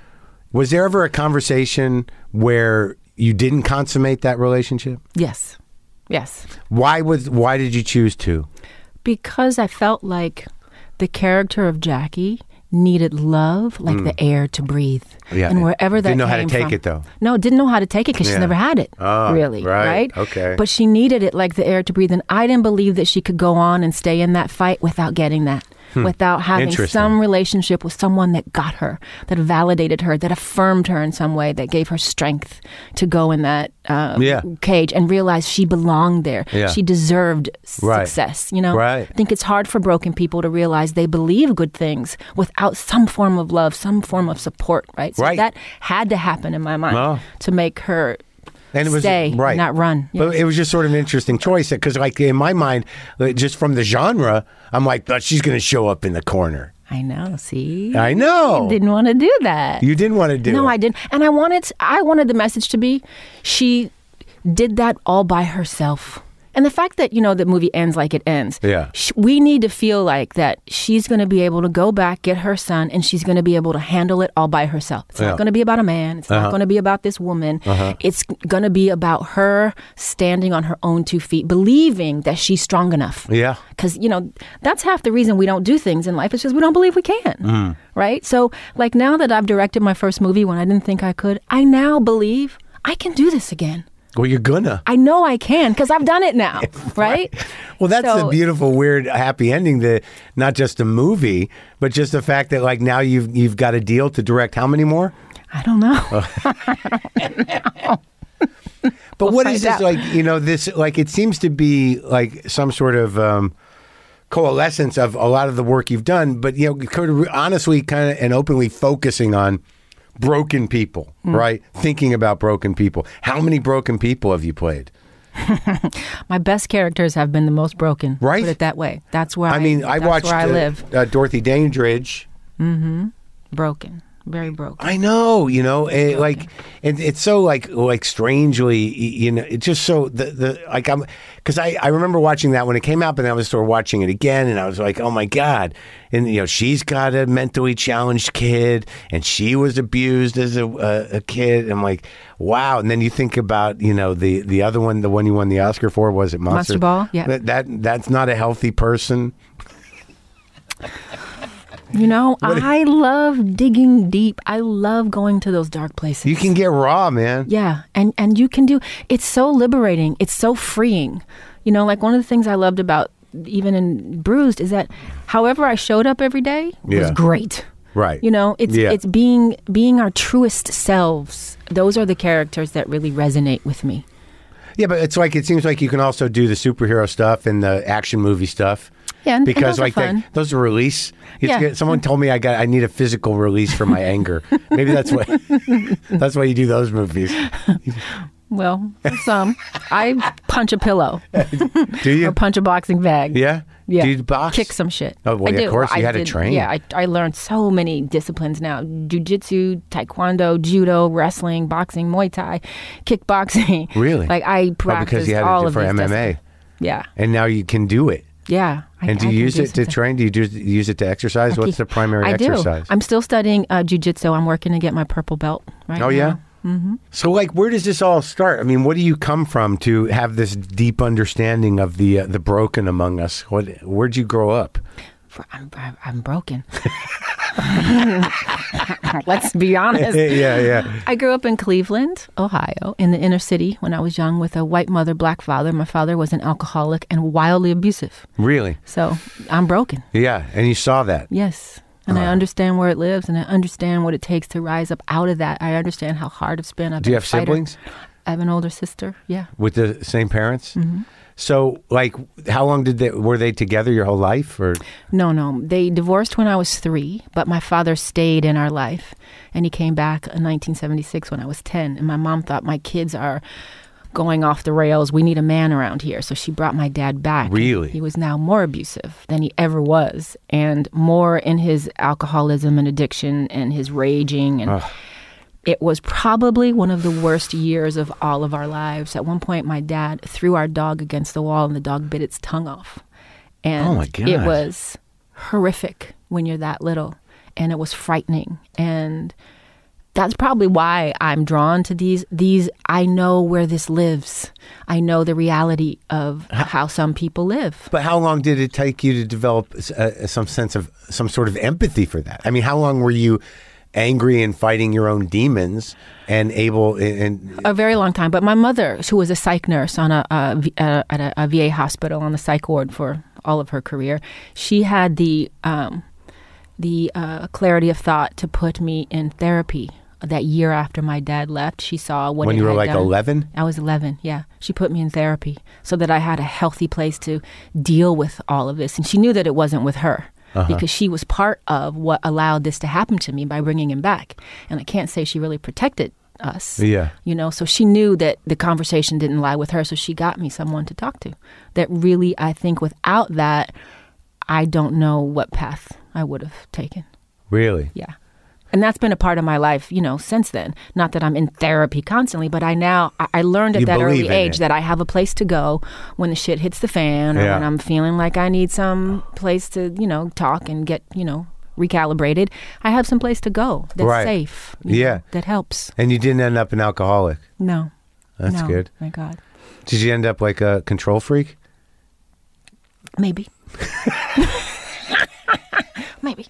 Was there ever a conversation where you didn't consummate that relationship? Yes, yes. Why was why did you choose to? Because I felt like the character of Jackie needed love like the air to breathe. Yeah. And wherever that Didn't know how to came take from- it, though. No, didn't know how to take it because Yeah. she's never had it. Oh, really, right. right? Okay. But she needed it like the air to breathe. And I didn't believe that she could go on and stay in that fight without getting that. without having Interesting. some relationship with someone that got her, that validated her, that affirmed her in some way, that gave her strength to go in that uh, Yeah. cage and realize she belonged there. Yeah. She deserved Right. success. You know, Right. I think it's hard for broken people to realize they believe good things without some form of love, some form of support. Right. So Right. that had to happen in my mind Well. to make her And it was stay, right. not run. But it was just sort of an interesting choice because, like, in my mind, like, just from the genre, I'm like, but she's going to show up in the corner. I know. See, I know. I didn't want to do that. You didn't want to do no, it. I didn't. And I wanted, I wanted the message to be, she did that all by herself. And the fact that, you know, the movie ends like it ends. Yeah. sh- We need to feel like that she's going to be able to go back, get her son, and she's going to be able to handle it all by herself. It's Yeah. not going to be about a man. It's Uh-huh. not going to be about this woman. Uh-huh. It's going to be about her standing on her own two feet, believing that she's strong enough. Yeah. Because, you know, that's half the reason we don't do things in life. It's just we don't believe we can. Mm. Right? So, like, now that I've directed my first movie when I didn't think I could, I now believe I can do this again. Well, you're gonna. I know I can because I've done it now. Right? Well, that's So- a beautiful, weird, happy ending. That not just a movie, but just the fact that, like, now you've you've got a deal to direct how many more? I don't know. But We'll what find is this out. like? You know, this like it seems to be like some sort of um, coalescence of a lot of the work you've done. But you know, kind of honestly, kind of and openly focusing on broken people, Hmm. right? Thinking about broken people. How many broken people have you played? My best characters have been the most broken. Right? Put it that way. That's where I, I mean, I that's watched where I uh, live. uh, Dorothy Dandridge. Broken. Very broken. I know, you know, it, like it, it's so like like strangely, you know, it's just so the the like I'm because I I remember watching that when it came out, but then I was sort of watching it again, and I was like, oh my god, and you know, she's got a mentally challenged kid, and she was abused as a a, a kid. I'm like, wow, and then you think about you know the the other one, the one you won the Oscar for, was it Monster, Monster Ball? Yeah. that, that that's not a healthy person. You know, I love digging deep. I love going to those dark places. You can get raw, man. Yeah, and and you can do. It's so liberating. It's so freeing. You know, like one of the things I loved about even in Bruised is that however I showed up every day was Yeah. great. Right. You know, it's Yeah. it's being being our truest selves. Those are the characters that really resonate with me. Yeah, but it's like it seems like you can also do the superhero stuff and the action movie stuff. Yeah, and, and Because those are like they, fun. those are release. It's Yeah. good. Someone told me I got I need a physical release for my anger. Maybe that's why that's why you do those movies. Well, for some, I punch a pillow Do you? or punch a boxing bag. Yeah. Yeah, Do you box? kick some shit. Oh, well, I yeah, of do. course, you I had to did- train. Yeah, I, I learned so many disciplines now: jiu-jitsu, taekwondo, judo, wrestling, boxing, Muay Thai, kickboxing. Really? Like I Oh, practiced because you had all it of for these M M A, disciplines. Yeah, and now you can do it. yeah. I, And do I you can use do it to something. train? Do you do, use it to exercise? I What's the keep- primary I exercise? do. I'm still studying uh, jiu-jitsu. I'm working to get my purple belt right Oh now. yeah. Mm-hmm. So, like, where does this all start? I mean, what do you come from to have this deep understanding of the uh, the broken among us? What? Where'd you grow up? For- I'm, I'm, I'm broken. Let's be honest. yeah, yeah. I grew up in Cleveland, Ohio, in the inner city when I was young with a white mother, black father. My father was an alcoholic and wildly abusive. Really? So I'm broken. Yeah, and you saw that. Yes. And I understand where it lives and I understand what it takes to rise up out of that. I understand how hard it's been. I've Do you been a have fighter. siblings I have an older sister. Yeah. with the same parents? Mm-hmm. So, like, how long did they were they together your whole life? Or No, no. They divorced when I was three, but my father stayed in our life. And he came back in nineteen seventy-six when I was ten. And my mom thought, my kids are going off the rails. We need a man around here. So she brought my dad back. Really? He was now more abusive than he ever was and more in his alcoholism and addiction and his raging. And Ugh. it was probably one of the worst years of all of our lives. At one point, my dad threw our dog against the wall and the dog bit its tongue off. And Oh, my God. it was horrific when you're that little. And it was frightening. And that's probably why I'm drawn to these. These I know where this lives. I know the reality of how some people live. But how long did it take you to develop uh, some sense of some sort of empathy for that? I mean, how long were you angry and fighting your own demons and able and A very long time. But my mother, who was a psych nurse on a, a, V- uh, at a, a V A hospital on the psych ward for all of her career. She had the um, the uh, clarity of thought to put me in therapy that year after my dad left. She saw what When it you were had like done. eleven? I was eleven, yeah. She put me in therapy so that I had a healthy place to deal with all of this. And she knew that it wasn't with her uh-huh. because she was part of what allowed this to happen to me by bringing him back. And I can't say she really protected us. Yeah. You know, so she knew that the conversation didn't lie with her, so she got me someone to talk to. That really, I think without that, I don't know what path I would have taken. Really? Yeah. And that's been a part of my life, you know, since then. Not that I'm in therapy constantly, but I now, I, I learned at You that believe early in age it. that I have a place to go when the shit hits the fan or Yeah. when I'm feeling like I need some place to, you know, talk and get, you know, recalibrated. I have some place to go that's Right. safe. you Yeah. know, that helps. And you didn't end up an alcoholic. No. That's no, good. Thank God. Did you end up like a control freak? Maybe. Maybe.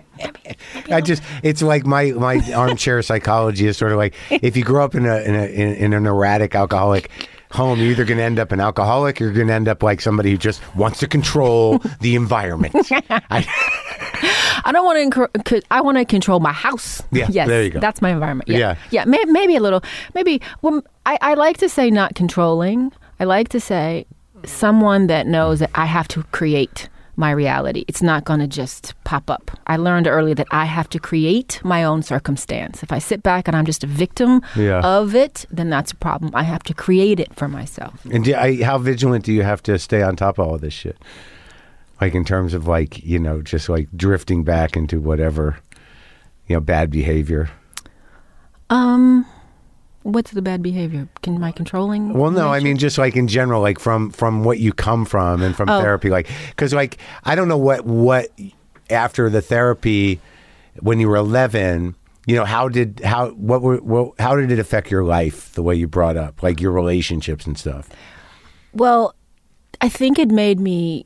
I just, it's like my, my armchair psychology is sort of like, if you grow up in a, in a, in, in an erratic alcoholic home, you're either going to end up an alcoholic or you're going to end up like somebody who just wants to control the environment. I, I don't want to. Inc- I want to control my house. Yeah, yes, there you go. That's my environment. Yeah, Yeah. yeah. May, maybe a little. Maybe. Well, I, I like to say not controlling. I like to say someone that knows that I have to create my reality. It's not going to just pop up. I learned early that I have to create my own circumstance. If I sit back and I'm just a victim Yeah. of it, then that's a problem. I have to create it for myself. and do, I, how vigilant do you have to stay on top of all of this shit? Like in terms of like, you know, just like drifting back into whatever, you know, bad behavior. Um, what's the bad behavior? Can my controlling? Well, no, I nature? mean, just like in general, like from, from what you come from and from Oh. therapy, like, cause like, I don't know what, what after the therapy, when you were eleven, you know, how did, how, what were, well, how did it affect your life, the way you brought up, like your relationships and stuff? Well, I think it made me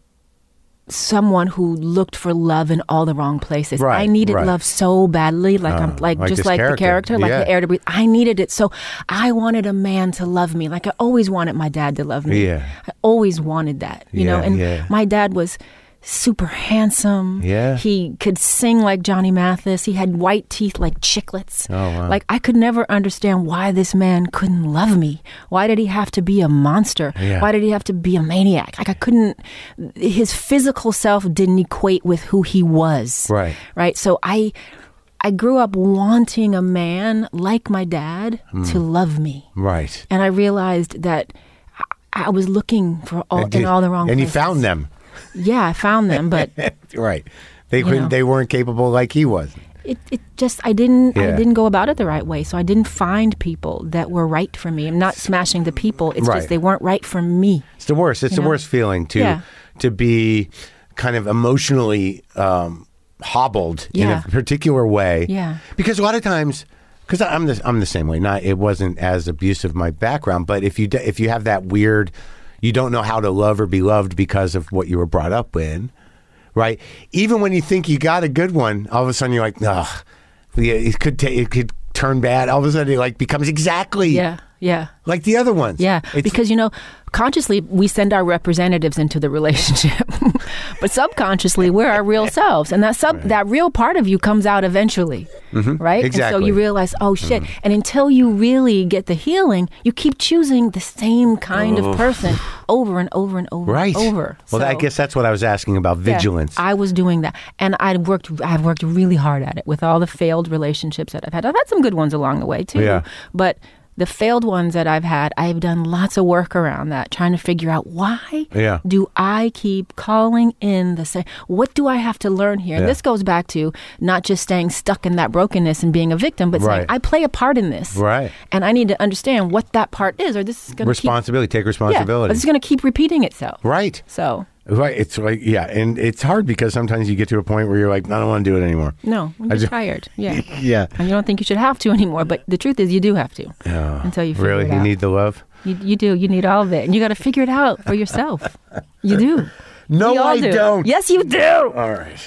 someone who looked for love in all the wrong places. Right, I needed right. love so badly, like I'm like, like just this like character. the character, like Yeah. the air to breathe. I needed it. So I wanted a man to love me. Like I always wanted my dad to love me. Yeah. I always wanted that, you know, Yeah, and yeah. my dad was super handsome. Yeah. He could sing like Johnny Mathis. He had white teeth like chiclets. Oh, wow. Like I could never understand why this man couldn't love me. Why did he have to be a monster? Yeah. Why did he have to be a maniac? Like I couldn't, his physical self didn't equate with who he was. Right. Right. So I, I grew up wanting a man like my dad to love me. Right. And I realized that I I was looking for all, And in you- all the wrong And you places. found them. Yeah, I found them, but Right. They couldn't, know. they weren't capable like he was. it, it just I didn't Yeah. I didn't go about it the right way. So I didn't find people that were right for me. I'm not smashing the people. It's Right. just they weren't right for me. It's the worst. It's You the know? worst feeling to Yeah. to be kind of emotionally um, hobbled in Yeah. a particular way. Yeah. Because a lot of times, because I'm the I'm the same way. Not it wasn't as abusive my background, but if you d- if you have that weird, you don't know how to love or be loved because of what you were brought up in, right? Even when you think you got a good one, all of a sudden you're like, ugh, yeah, it could ta- it could turn bad. All of a sudden it like becomes exactly Yeah, yeah. like the other ones. Yeah, It's- because you know, consciously we send our representatives into the relationship, but subconsciously we're our real selves, and that sub that real part of you comes out eventually, right? And so Exactly. you realize, oh shit, and until you really get the healing, you keep choosing the same kind of person over and over and over Right. and over. Well, So- I guess that's what I was asking about, Yeah, vigilance. I was doing that, and I worked. I've worked really hard at it with all the failed relationships that I've had. I've had some good ones along the way too. Yeah. But the failed ones that I've had, I've done lots of work around that, trying to figure out why Yeah. do I keep calling in the same. What do I have to learn here? Yeah. And this goes back to not just staying stuck in that brokenness and being a victim, but saying Right. I play a part in this, Right. And I need to understand what that part is, or this is going to keep. Responsibility. Take Yeah, or responsibility. this is going to keep repeating itself. Right. So. Right. It's like, yeah. And it's hard because sometimes you get to a point where you're like, I don't want to do it anymore. No, you're just- tired. Yeah. Yeah. And you don't think you should have to anymore, but the truth is you do have to Yeah. until you figure Really? it You out. need the love? you, you do. You need all of it. And you got to figure it out for yourself. You do. No, We all I do. don't. Yes, you do. All right.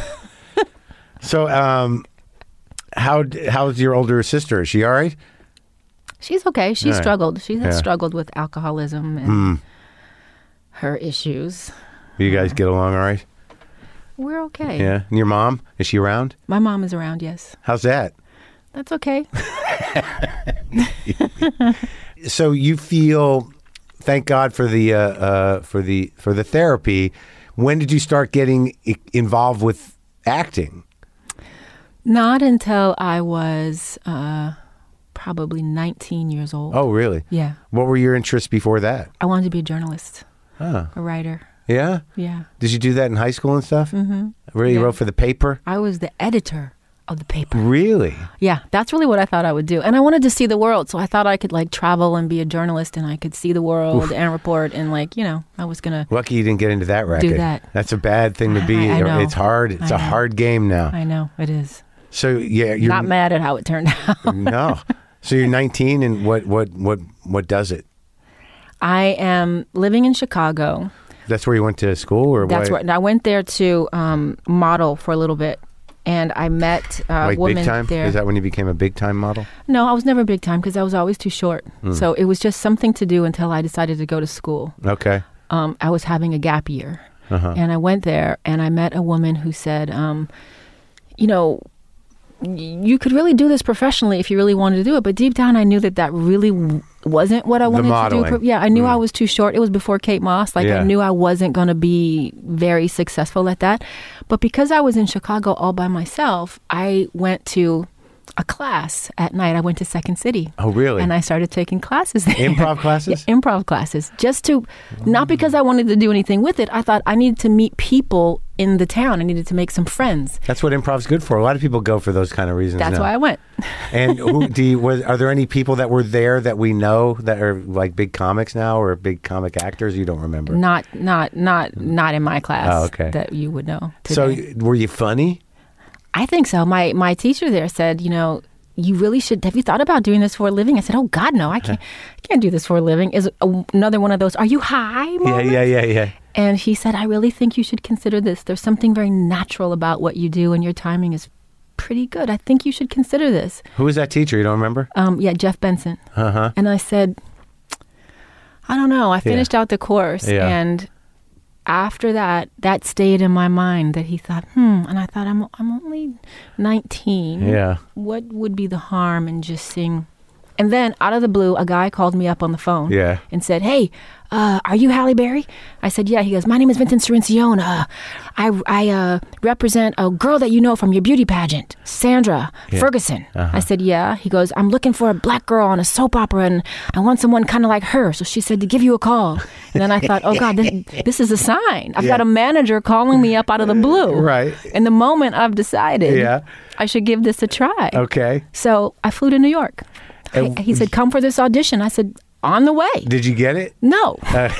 So, um, how how's your older sister? Is she all right? She's okay. She All right. struggled. She has Yeah. struggled with alcoholism and Hmm. her issues. You guys get along all right? We're okay. Yeah. And your mom, is she around? My mom is around, yes. How's that? That's okay. So you feel, thank God for the uh, uh, for the for the therapy. When did you start getting i- involved with acting? Not until I was uh, probably nineteen years old. Oh, really? Yeah. What were your interests before that? I wanted to be a journalist, Huh. a writer. Yeah? Yeah. Did you do that in high school and stuff? Mm-hmm. Really? You Yeah. wrote for the paper? I was the editor of the paper. Really? Yeah, that's really what I thought I would do. And I wanted to see the world, so I thought I could like travel and be a journalist and I could see the world and report and like, you know, I was going to Lucky you didn't get into that racket. that. That's a bad thing to be. I- I know. It's hard. It's I a know. hard game now. I know, it is. So yeah, you're Not mad at how it turned out. No. So you're nineteen, and what what what what does it? I am living in Chicago. That's where you went to school, or That's what? where I went there to um, model for a little bit. And I met a Like woman big time? there. Is that when you became a big time model? No, I was never big time because I was always too short. Hmm. So it was just something to do until I decided to go to school. Okay. Um, I was having a gap year. Uh-huh. And I went there and I met a woman who said, um, you know, y- you could really do this professionally if you really wanted to do it. But deep down, I knew that that really w- wasn't what I wanted to modeling. do. Yeah, I knew Mm. I was too short. It was before Kate Moss. Like, Yeah. I knew I wasn't going to be very successful at that. But because I was in Chicago all by myself, I went to a class at night. I went to Second City. Oh, really? And I started taking classes there. Improv classes? Yeah, improv classes. Just to, not because I wanted to do anything with it. I thought I needed to meet people in the town. I needed to make some friends. That's what improv's good for. A lot of people go for those kind of reasons. That's now. why I went. And who do you, was, are there any people that were there that we know that are like big comics now or big comic actors you don't remember? Not, not, not, not in my class. Oh, okay. That you would know. So today. were you funny? I think so. My my teacher there said, you know, you really should. Have you thought about doing this for a living? I said, oh God, no, I can't. I can't do this for a living. Is a, another one of those. Are you high? Yeah, moments? yeah, yeah, yeah. And he said, I really think you should consider this. There's something very natural about what you do, and your timing is pretty good. I think you should consider this. Who was that teacher? You don't remember? Um, yeah, Jeff Benson. Uh huh. And I said, I don't know. I finished out the course, Yeah. and after that, that stayed in my mind. That he thought, hmm. And I thought, I'm I'm only nineteen. Yeah. What would be the harm in just seeing? And then, out of the blue, a guy called me up on the phone Yeah. and said, hey, uh, are you Halle Berry? I said, yeah. He goes, my name is Vincent Cirencione. Uh, I, I uh, represent a girl that you know from your beauty pageant, Sandra Yeah. Ferguson. Uh-huh. I said, yeah. He goes, I'm looking for a black girl on a soap opera, and I want someone kind of like her. So she said to give you a call. And then I thought, oh, God, this, this is a sign. I've Yeah. got a manager calling me up out of the blue. Right. And the moment I've decided Yeah. I should give this a try. Okay. So I flew to New York. And- I- he said, come for this audition. I said, on the way. Did you get it? No,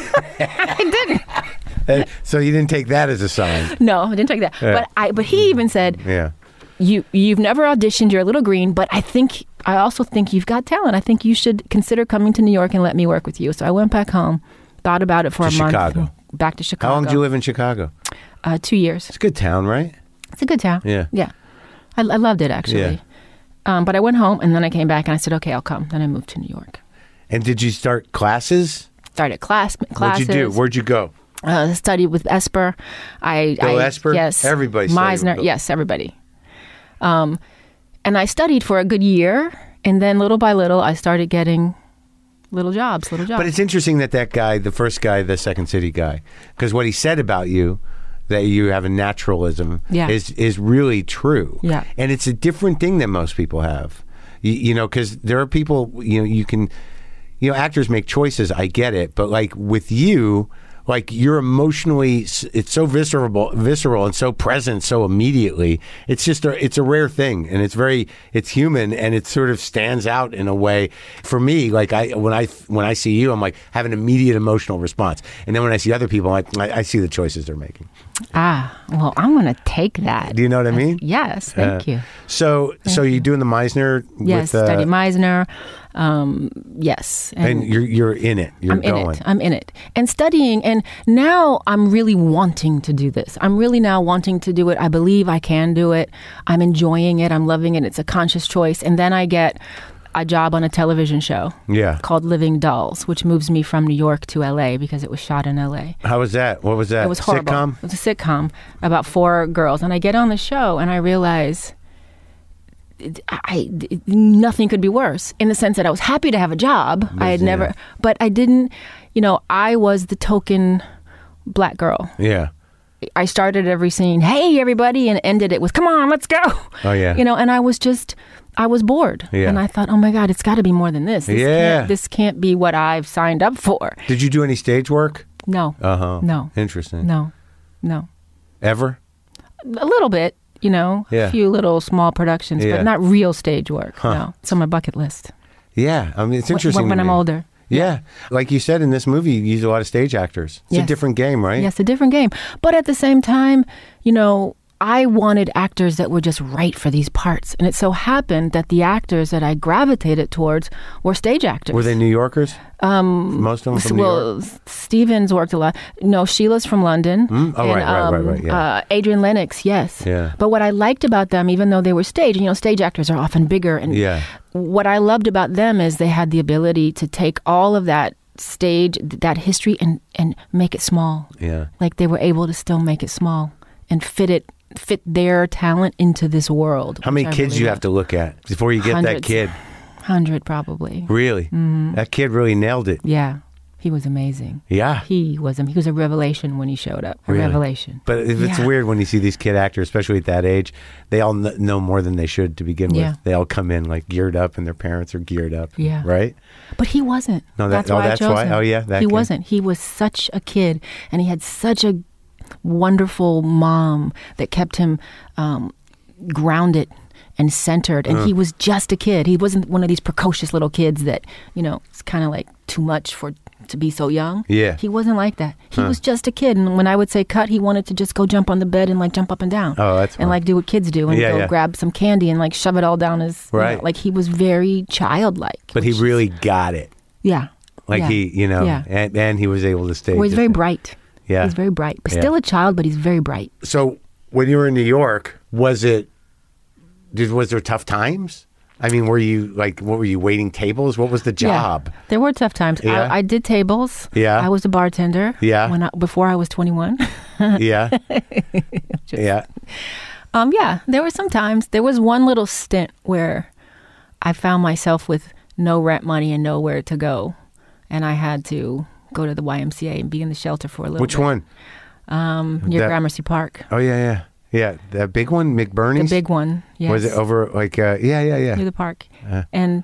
I didn't. Uh, so you didn't take that as a sign. No, I didn't take that. Yeah. But I. But he even said, Yeah. you you've never auditioned. You're a little green, but I think I also think you've got talent. I think you should consider coming to New York and let me work with you. So I went back home, thought about it for To a month. Chicago. Back to Chicago. How long did you live in Chicago? Uh, two years. It's a good town, right? It's a good town. Yeah. Yeah. I, I loved it actually. Yeah. Um, but I went home and then I came back and I said, okay, I'll come. Then I moved to New York. And did you start classes? Started class classes. What'd you do? Where'd you go? Uh, studied with Esper. I, Bill I Esper? Yes. Everybody studied with Meisner. Bill. Yes, everybody. Um, and I studied for a good year, and then little by little, I started getting little jobs, little jobs. But it's interesting that that guy, the first guy, the Second City guy, because what he said about you, that you have a naturalism, Yeah. is is really true. Yeah. And it's a different thing than most people have. You, you know, because there are people, you know, you can, you know, actors make choices. I get it, but like with you, like you're emotionally, it's so visceral, visceral, and so present, so immediately. It's just a, it's a rare thing, and it's very, it's human, and it sort of stands out in a way. For me, like I, when I, when I see you, I'm like have an immediate emotional response, and then when I see other people, I'm like I, I see the choices they're making. ah, well, I'm going to take that. Do you know what I mean? Yes, thank Uh, you. So, so you're doing the Meisner? Yes, with, uh, studied Meisner. Um, yes. and you're you're in it. You're I'm in going. it. I'm in it. And studying. And now I'm really wanting to do this. I'm really now wanting to do it. I believe I can do it. I'm enjoying it. I'm loving it. It's a conscious choice. And then I get a job on a television show Yeah. called Living Dolls, which moves me from New York to L A because it was shot in L A. How was that? What was that? It was horrible. Sitcom? It was a sitcom about four girls. And I get on the show and I realize I, I- nothing could be worse, in the sense that I was happy to have a job. I had yeah. never, but I didn't, you know, I was the token black girl. Yeah. I started every scene, hey, everybody, and ended it with, come on, let's go. Oh, yeah. You know, and I was just, I was bored. Yeah. And I thought, oh my God, it's got to be more than this. This Yeah. Can't, this can't be what I've signed up for. Did you do any stage work? No. Uh-huh. No. Interesting. No. No. Ever? A little bit, you know, Yeah. a few little small productions, Yeah. but not real stage work. No. It's on my bucket list. Yeah. I mean, it's When- interesting. When, to I'm me. older. Yeah. Like you said, in this movie, you use a lot of stage actors. It's a Yes. different game, right? Yes, a different game. But at the same time, you know, I wanted actors that were just right for these parts. And it so happened that the actors that I gravitated towards were stage actors. Were they New Yorkers? Um, Most of them from New well, York? S- Stevens worked a lot. No, Sheila's from London. Mm? Oh, and, right, right, right, um, right, yeah. Uh, Adrian Lennox, yes. Yeah. But what I liked about them, even though they were stage, you know, stage actors are often bigger. And Yeah. what I loved about them is they had the ability to take all of that stage, that history, and, and make it small. Yeah. Like they were able to still make it small and fit it, fit their talent into this world. How many kids do you have to look at before you get that Hundreds. kid? Hundred, probably. Really? Mm-hmm. That kid really nailed it. Yeah, he was amazing. Yeah. He was. He was a revelation when he showed up. A Really? revelation. But if it's Yeah. weird when you see these kid actors, especially at that age, they all kn- know more than they should to begin Yeah. with. They all come in like geared up, and their parents are geared up. Yeah. Right? But he wasn't. No, that- that's oh, why that's I chose why? him. Oh, yeah, that he kid. wasn't. He was such a kid, and he had such a wonderful mom that kept him um, grounded and centered. And he was just a kid. He wasn't one of these precocious little kids that, you know, it's kind of like too much for to be so young. Yeah. He wasn't like that. He was just a kid. And when I would say cut, he wanted to just go jump on the bed and like jump up and down. Oh, that's and fun. like do what kids do and Yeah, go yeah. grab some candy and like shove it all down his you know, Right. like he was very childlike. But he which is- really got it. yeah. Like yeah. he, you know, Yeah. and, and he was able to stay. Well, he's just- very bright. Yeah. He's very bright. But Yeah. still a child, but he's very bright. So when you were in New York, was it, did, was there tough times? I mean, were you like, what were you, waiting tables? What was the job? Yeah. There were tough times. Yeah. I, I did tables. Yeah. I was a bartender. Yeah. When I, before I was twenty-one. Yeah. yeah. Um, yeah, there were some times. There was one little stint where I found myself with no rent money and nowhere to go. And I had to go to the Y M C A and be in the shelter for a little Which bit. one? Um, near That- Gramercy Park. Oh, yeah, yeah. Yeah. That big one, The McBurney's? big one. Yes. Was it over like, uh, yeah, yeah, yeah. Near the park. Uh. And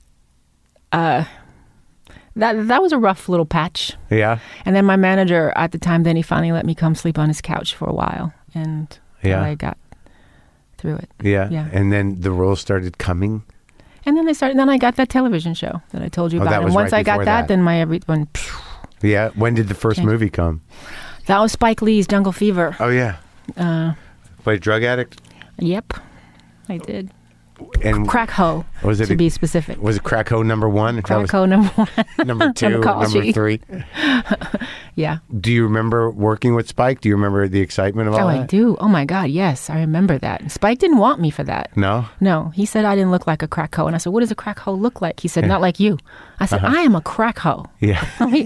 uh, that that was a rough little patch. Yeah. And then my manager at the time, then he finally let me come sleep on his couch for a while. And Yeah. I got through it. Yeah. Yeah. And then the roles started coming. And then they started. Then I got that television show that I told you Oh, about. that And was once right I got before that, that. then my everyone. Yeah. When did the first Okay. movie come? That was Spike Lee's Jungle Fever. Oh, yeah. Uh, Played drug addict? yep, I did. And Crack hoe, was it to a- be specific. was it Crack Ho number one? That Crack was hoe number one. number two, on the or call number sheet. three. Yeah. Do you remember working with Spike? Do you remember the excitement of all Oh, that? I do. Oh my God, yes, I remember that. Spike didn't want me for that. No? No, he said I didn't look like a crack hoe, and I said, "What does a crack hoe look like?" He said, "Not like you." I said, Uh-huh. "I am a crack hoe. Yeah.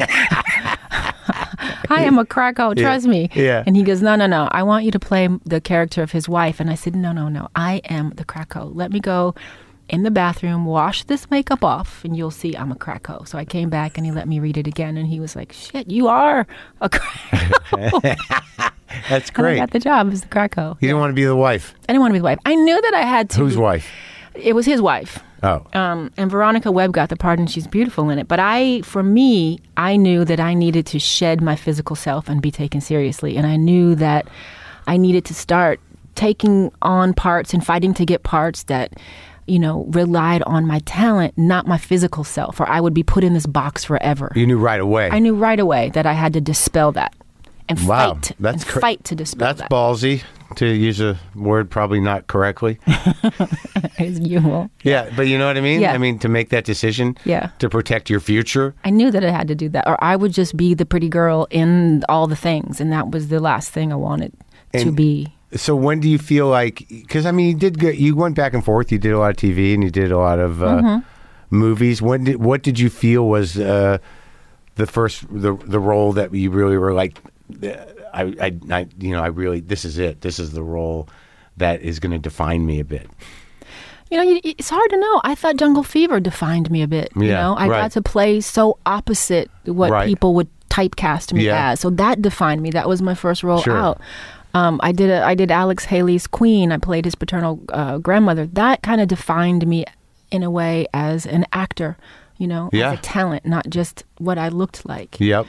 I am a crack hoe. Trust me." Yeah. And he goes, "No, no, no. I want you to play the character of his wife." And I said, "No, no, no. I am the crack hoe. Let me go in the bathroom, wash this makeup off, and you'll see I'm a crack hoe." So I came back, and he let me read it again, and he was like, "Shit, you are a crack hoe." That's And I great. got the job as the crack hoe. You didn't want to be the wife. I didn't want to be the wife. I knew that I had to. Whose wife? It was his wife. Oh. Um, and Veronica Webb got the part, and she's beautiful in it. But I, for me, I knew that I needed to shed my physical self and be taken seriously. And I knew that I needed to start taking on parts and fighting to get parts that, you know, relied on my talent, not my physical self, or I would be put in this box forever. You knew right away. I knew right away that I had to dispel that and Wow, fight that's and cra- fight to dispel That's that. ballsy, to use a word probably not correctly. As usual. Yeah, but you know what I mean? Yeah. I mean, to make that decision Yeah. to protect your future. I knew that I had to do that, or I would just be the pretty girl in all the things, and that was the last thing I wanted to And- be. So when do you feel like, because I mean, you did go, you went back and forth, you did a lot of T V and you did a lot of uh, Mm-hmm. movies. When did what did you feel was uh, the first the the role that you really were like, I, I, I you know I really this is it. This is the role that is going to define me a bit. You know, it's hard to know. I thought Jungle Fever defined me a bit. You Yeah, know, I right. got to play so opposite what Right. people would typecast me Yeah. as. So that defined me. That was my first role Sure. out. Um, I did a, I did Alex Haley's Queen. I played his paternal uh, grandmother. That kind of defined me in a way as an actor. You know, Yeah. as a talent, not just what I looked like. Yep.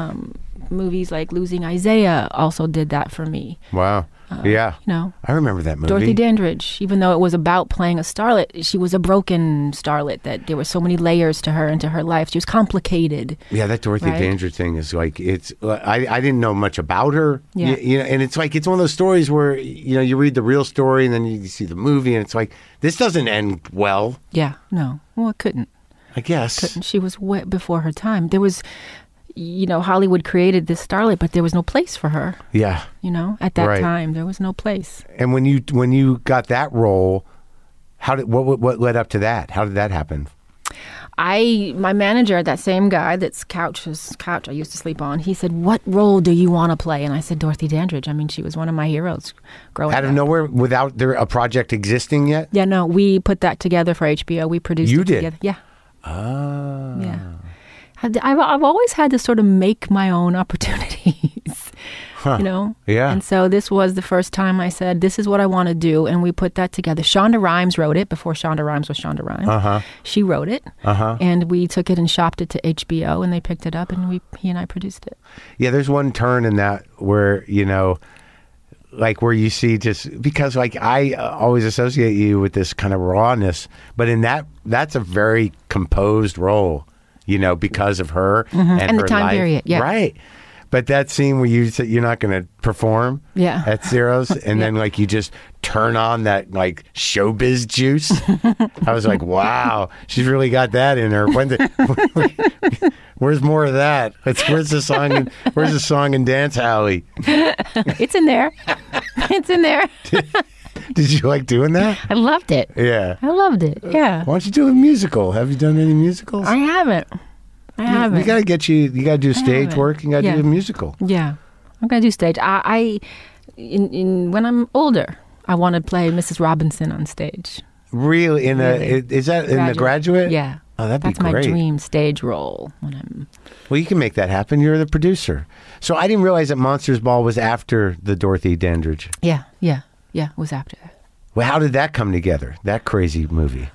Movies like Losing Isaiah also did that for me. Wow. yeah. You know, I remember that movie. Dorothy Dandridge, even though it was about playing a starlet, she was a broken starlet, that there were so many layers to her and to her life. She was complicated. Yeah, that Dorothy Right. Dandridge thing is like it's. I I didn't know much about her. Yeah. You, you know, and it's like it's one of those stories where you know you read the real story and then you see the movie and it's like this doesn't end well. Yeah, no. Well, it couldn't. I guess. And she was way before her time. There was, you know, Hollywood created this starlet, but there was no place for her. Yeah. You know, at that Right. time, there was no place. And when you when you got that role, how did what what- what led up to that? How did that happen? I, my manager, that same guy that's couch, his couch I used to sleep on, he said, "What role do you want to play?" And I said, "Dorothy Dandridge." I mean, she was one of my heroes growing Out of up. nowhere, without there a project existing yet? Yeah, no, we put that together for H B O. We produced You it did? together. Yeah. Ah. Yeah. I've, I've I've always had to sort of make my own opportunities, you know? Yeah. And so this was the first time I said, this is what I want to do. And we put that together. Shonda Rhimes wrote it before Shonda Rhimes was Shonda Rhimes. Uh-huh. She wrote it. Uh-huh. And we took it and shopped it to H B O and they picked it up and we he and I produced it. Yeah, there's one turn in that where, you know, like where you see just because like I uh, always associate you with this kind of rawness, but in that that's a very composed role, you know, because of her and, And the her time life. period, yeah. Right. But that scene where you said you're not going to perform Yeah. at Zeros and then like you just turn on that like showbiz juice. I was like, wow, she's really got that in her. When the, where's more of that? It's, where's the song? In, where's the song and dance alley? It's in there. It's in there. Did you like doing that? I loved it. Yeah. I loved it. Yeah. Why don't you do a musical? Have you done any musicals? I haven't. I haven't. You got to get you. You got to do stage haven't. work. You got to Yeah. do a musical. Yeah, I'm gonna do stage. I, I in, in when I'm older, I want to play Missus Robinson on stage. Really? In Really. a is that in the Graduate? Yeah. Oh, that'd That's be great. my dream stage role when I'm. Well, you can make that happen. You're the producer. So I didn't realize that Monsters Ball was after the Dorothy Dandridge. Yeah, yeah, yeah. It was after that. Well, how did that come together? That crazy movie.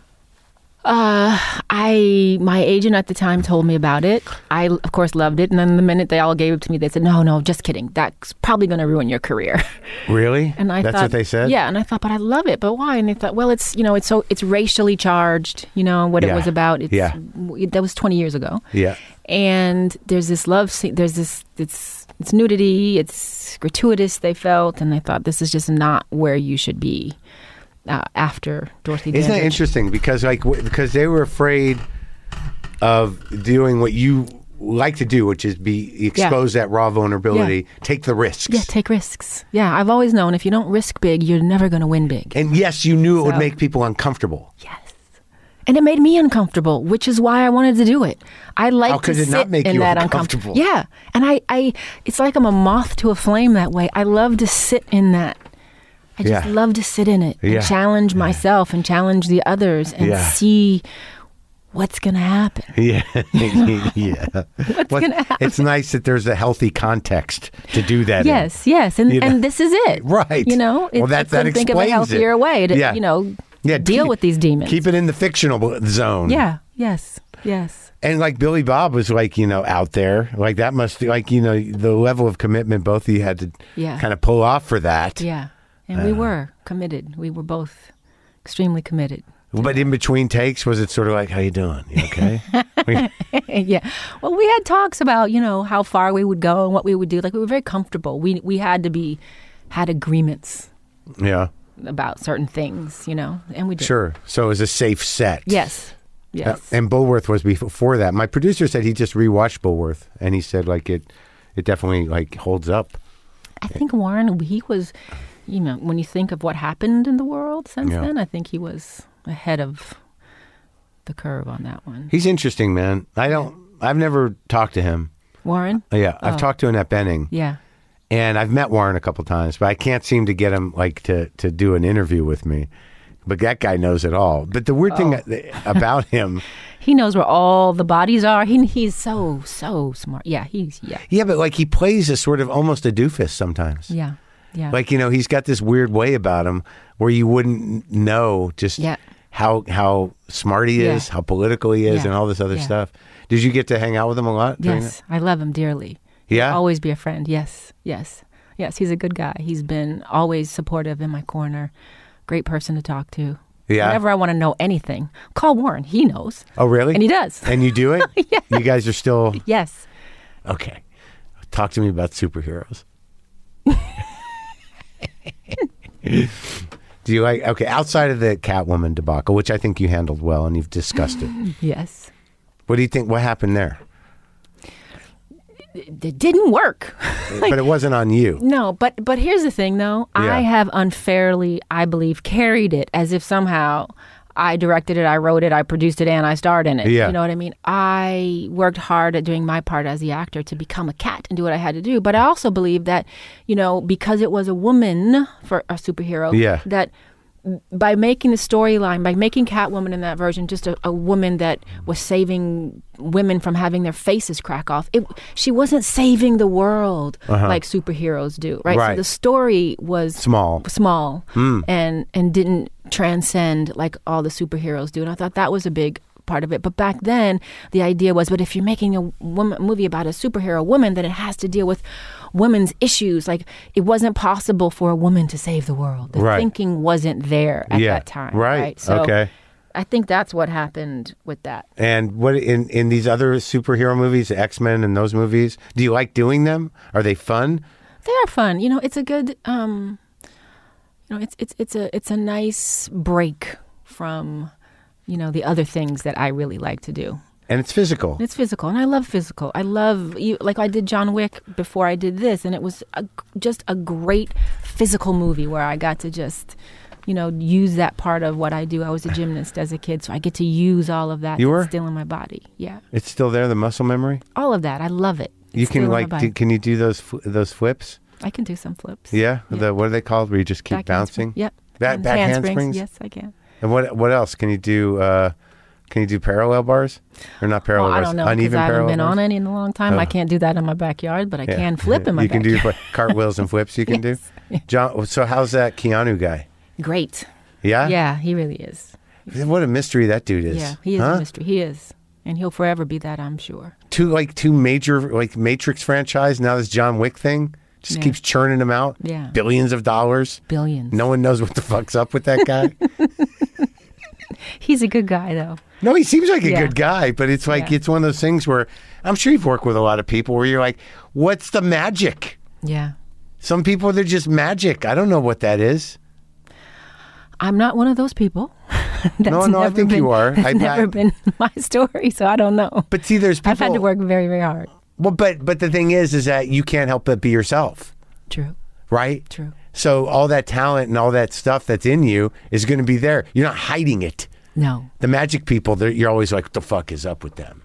Uh, I my agent at the time told me about it. I of course loved it, and then the minute they all gave it to me, they said, "No, no, just kidding. That's probably going to ruin your career." Really? And I That's thought, what they said? Yeah, and I thought, but I love it. But why? And they thought, well, it's you know, it's so it's racially charged. You know what Yeah. it was about. It's, Yeah. that was twenty years ago. Yeah. And there's this love scene. There's this. It's it's nudity. It's gratuitous. They felt, and they thought this is just not where you should be uh, after Dorothy. Isn't that Dandridge. interesting? Because like w- because they were afraid of doing what you like to do, which is be expose that raw vulnerability, take the risks. Yeah, take risks. Yeah, I've always known if you don't risk big, you're never going to win big. And yes, you knew it would So- make people uncomfortable. Yes. And it made me uncomfortable, which is why I wanted to do it. I like How to could it sit not make in you that uncomfortable? Yeah. And I, I, it's like I'm a moth to a flame that way. I love to sit in that. I just Yeah. love to sit in it and Yeah. challenge myself and challenge the others and Yeah. see what's going to happen. Yeah. yeah. What's What- going to happen? It's nice that there's a healthy context to do that in. Yes, yes. And, You know? and this is it. Right. You know, Well, It's- that- I couldn't that think of a explains it. healthier way to, Yeah. you know, Yeah, deal keep- with these demons. Keep it in the fictional zone. Yeah, yes, yes. And like Billy Bob was like, you know, out there. Like that must like, you know, the level of commitment both of you had to Yeah. kind of pull off for that. Yeah. And Uh. we were committed. We were both extremely committed. But in between takes, was it sort of like, how you doing? You okay? Yeah. Well, we had talks about, you know, how far we would go and what we would do. Like we were very comfortable. We we had to be had agreements yeah. about certain things, you know, and we did. Sure. So it was a safe set. Yes. Yes. Uh, and Bullworth was before that. My producer said he just rewatched Bullworth, and he said like it, it definitely like holds up. I think Warren, he was, you know, when you think of what happened in the world since Yeah. then, I think he was ahead of the curve on that one. He's interesting, man. I don't. I've never talked to him. Warren? Yeah, I've Oh. talked to Annette Bening. Yeah. And I've met Warren a couple times, but I can't seem to get him like to, to do an interview with me. But that guy knows it all. But the weird thing about him, He knows where all the bodies are. He he's so so smart. Yeah, he's yeah. yeah, but like he plays a sort of almost a doofus sometimes. Yeah. Yeah. Like, you know, he's got this weird way about him where you wouldn't know just Yeah. how how smart he is, Yeah. how political he is, Yeah. and all this other Yeah. stuff. Did you get to hang out with him a lot? during Yes, I love him dearly. Yeah? He'll always be a friend. Yes, yes, yes. He's a good guy. He's been always supportive in my corner. Great person to talk to. Yeah. Whenever I want to know anything, call Warren. He knows. Oh, really? And he does. And you do it? Yeah. You guys are still... Yes. Okay. Talk to me about superheroes. Do you like... Okay, outside of the Catwoman debacle, which I think you handled well and you've discussed it, Yes. what do you think... What happened there? It, it didn't work. But it wasn't on you. No, but but here's the thing, though. Yeah. I have unfairly, I believe, carried it as if somehow I directed it, I wrote it, I produced it, and I starred in it. Yeah. You know what I mean? I worked hard at doing my part as the actor to become a cat and do what I had to do. But I also believe that, you know, because it was a woman for a superhero, Yeah. that by making the storyline, by making Catwoman in that version just a, a woman that was saving women from having their faces crack off, it, she wasn't saving the world like superheroes do, right? Right. So the story was Small. small and and didn't transcend like all the superheroes do. And I thought that was a big part of it. But back then, the idea was, but if you're making a woman, movie about a superhero woman, then it has to deal with women's issues. Like, it wasn't possible for a woman to save the world. The Right. thinking wasn't there at Yeah. that time. Right. So Okay. I think that's what happened with that. And what in, in these other superhero movies, X-Men and those movies, do you like doing them? Are they fun? They are fun. You know, it's a good, um, you know, it's it's it's a it's a nice break from, you know, the other things that I really like to do. And it's physical. It's physical, and I love physical. I love you. Like, I did John Wick before I did this, and it was a, just a great physical movie where I got to just, you know, use that part of what I do. I was a gymnast as a kid, so I get to use all of that. You that's were? still in my body. Yeah, It's still there, the muscle memory? all of that. I love it. It's You can still in my like, body. do, can you do those fl- those flips? I can do some flips. Yeah? Yeah. The, what are they called? Where you just keep Back bouncing? handspring. Yep. Back, And back handsprings. handsprings? Yes, I can. And what what else? Can you do uh, Can you do parallel bars? Or not parallel Well, I bars? don't know because Uneven I haven't parallel been bars? on any in a long time. Oh. I can't do that in my backyard, but I Yeah. can flip in my You can backyard. do cartwheels and flips you can Yes. do? John, so how's that Keanu guy? Great. Yeah? Yeah, he really is. What a mystery that dude is. Yeah, he is Huh? a mystery. He is. And he'll forever be that, I'm sure. Two like two major like Matrix franchise. Now this John Wick thing just Yeah. keeps churning them out. Yeah. Billions of dollars. Billions. No one knows what the fuck's up with that guy. He's a good guy, though. No, he seems like a Yeah. good guy, but it's like Yeah. it's one of those things where I'm sure you've worked with a lot of people where you're like, what's the magic? Yeah. Some people they're just magic. I don't know what that is. I'm not one of those people. That's No, no, I never think been- you are. That's I- never I- been my story, so I don't know. But see, there's people. I've had to work very, very hard. Well, but but the thing is, is that you can't help but be yourself, True. right? True. So all that talent and all that stuff that's in you is going to be there. You're not hiding it. No. The magic people, they're- you're always like, what the fuck is up with them?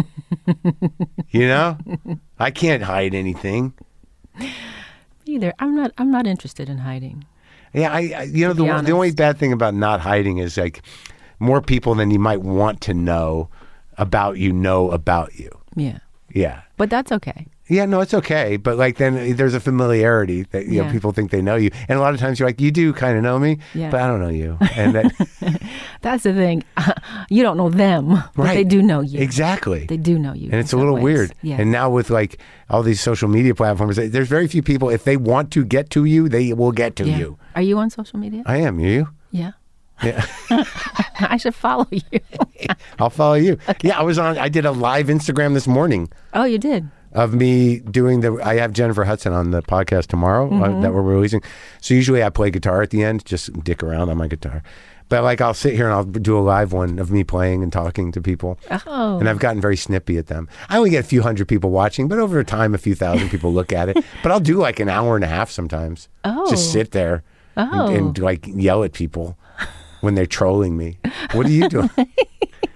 You know? I can't hide anything. Either. I'm not. I'm not interested in hiding. Yeah, I, I you know, To the, be the only honest. bad thing about not hiding is like more people than you might want to know about you know about you. Yeah. Yeah. But that's okay. Yeah, no, it's okay. But like then there's a familiarity that, you know, Yeah. people think they know you. And a lot of times you're like, you do kind of know me, Yeah. but I don't know you. And that, That's the thing. You don't know them, but Right. they do know you. exactly. They do know you. And in it's a some little ways. weird. Yeah. And now with like all these social media platforms, there's very few people, if they want to get to you, they will get to yeah. you. Are you on social media? I am. You? yeah. Yeah. I should follow you. I'll follow you. Yeah, I was on, I did a live Instagram this morning Oh, you did. of me doing the, I have Jennifer Hudson on the podcast tomorrow uh, Mm-hmm. that we're releasing. So usually I play guitar at the end, just dick around on my guitar. But like I'll sit here and I'll do a live one of me playing and talking to people. Oh. And I've gotten very snippy at them. I only get a few hundred people watching, but over time, a few thousand people look at it. But I'll do like an hour and a half sometimes. Oh. Just sit there Oh. and, and like yell at people when they're trolling me. What are you doing?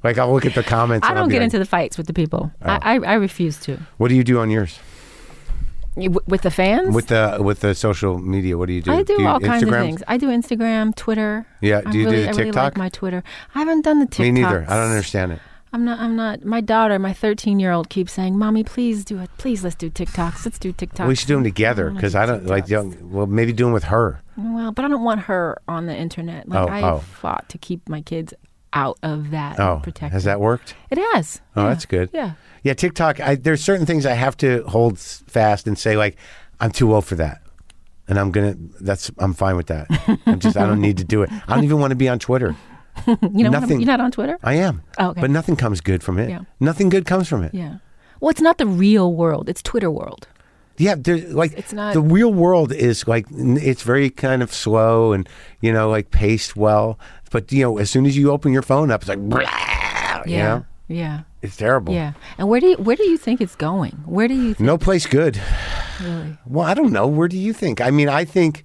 Like I'll look at the comments. I and I'll don't be get like, into the fights with the people. Oh. I, I I refuse to. What do you do on yours? You- w- With the fans? With the with the social media, what do you do? I do, you all kinds of Instagram? things. I do Instagram, Twitter. Yeah, do I'm you do really, the I really TikTok? like my Twitter. I haven't done the TikTok. Me neither. I don't understand it. I'm not. I'm not. My daughter, my thirteen-year-old, keeps saying, "Mommy, please do it. Please, let's do TikToks. Let's do TikToks." We should do them together wanna because do I don't like. TikToks. Young, well, maybe do them with her. Well, but I don't want her on the internet. Like Oh, I oh. fought to keep my kids out of that. Oh, and protect has them. that worked? It has. Oh, Yeah. that's good. Yeah. Yeah, TikTok. I, there's certain things I have to hold s- fast and say like, I'm too old for that, and I'm gonna. That's I'm fine with that. I'm just. I don't need to do it. I don't even want to be on Twitter. You know, Nothing- you're not on Twitter. I am. Oh, okay. But nothing comes good from it. Yeah. Nothing good comes from it. Yeah. Well, it's not the real world. It's Twitter world. Yeah, there's like It's not- the real world is like n- it's very kind of slow and you know like paced well. But you know, as soon as you open your phone up, it's like blah, Yeah. you know, Yeah. it's terrible. Yeah. And where do you where do you think it's going? Where do you think No place good. really? Well, I don't know. Where do you think? I mean, I think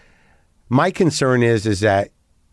my concern is is that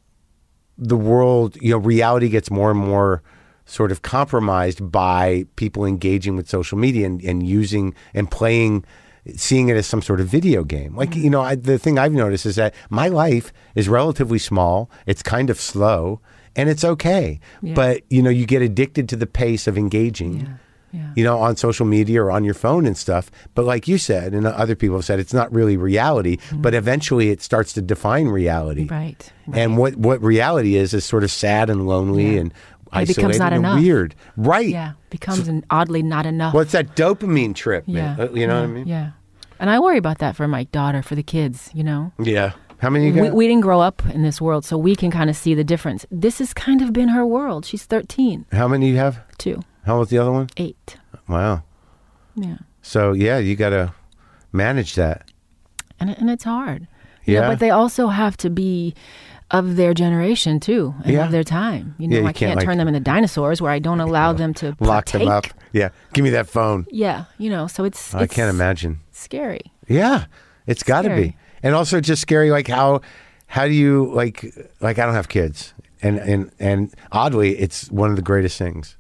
the world, you know, reality gets more and more sort of compromised by people engaging with social media and, and using and playing, seeing it as some sort of video game. Like, Mm-hmm. you know, I, the thing I've noticed is that my life is relatively small. It's kind of slow and it's okay. Yeah. But, you know, you get addicted to the pace of engaging. Yeah. Yeah. You know, on social media or on your phone and stuff. But like you said, and other people have said, it's not really reality, but eventually it starts to define reality. Right. And what, what reality is, is sort of sad and lonely Yeah. and It becomes isolated not and enough. weird. Right. Yeah. Becomes an oddly not enough. Well, it's that dopamine trip, man. Yeah. Uh, You know yeah. what I mean? Yeah. And I worry about that for my daughter, for the kids, you know? Yeah. How many you We, got? we didn't grow up in this world, so we can kind of see the difference. This has kind of been her world. She's thirteen, How many you have? two, How old's the other one? eight. Wow. Yeah. So, yeah, you got to manage that. And, it- and it's hard. You know, Yeah. but they also have to be of their generation, too, and Yeah. of their time. You know, Yeah, you I can't, can't, like- turn them into dinosaurs where I don't allow them to Lock them up. partake. Yeah. Give me that phone. Yeah, you know, so it's, I it's can't imagine. scary. Yeah, it's got to Scary. be, and also just scary. Like how, how do you like? Like I don't have kids, and and and oddly, it's one of the greatest things.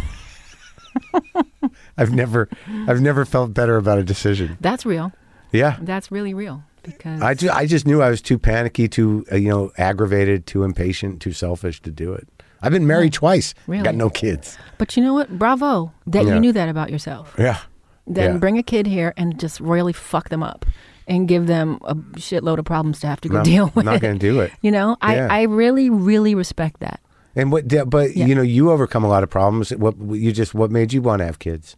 I've never, I've never felt better about a decision. That's real. Yeah, That's really real because I ju- I just knew I was too panicky, too uh, you know, aggravated, too impatient, too selfish to do it. I've been married twice. Really? Got no kids. But you know what? Bravo that Yeah. you knew that about yourself. Yeah. Then Yeah. bring a kid here and just royally fuck them up and give them a shitload of problems to have to go No, deal I'm with. not going to do it. You know, I, Yeah. I really, really respect that. And what? But Yeah. you know, you overcome a lot of problems. What you just? What made you want to have kids?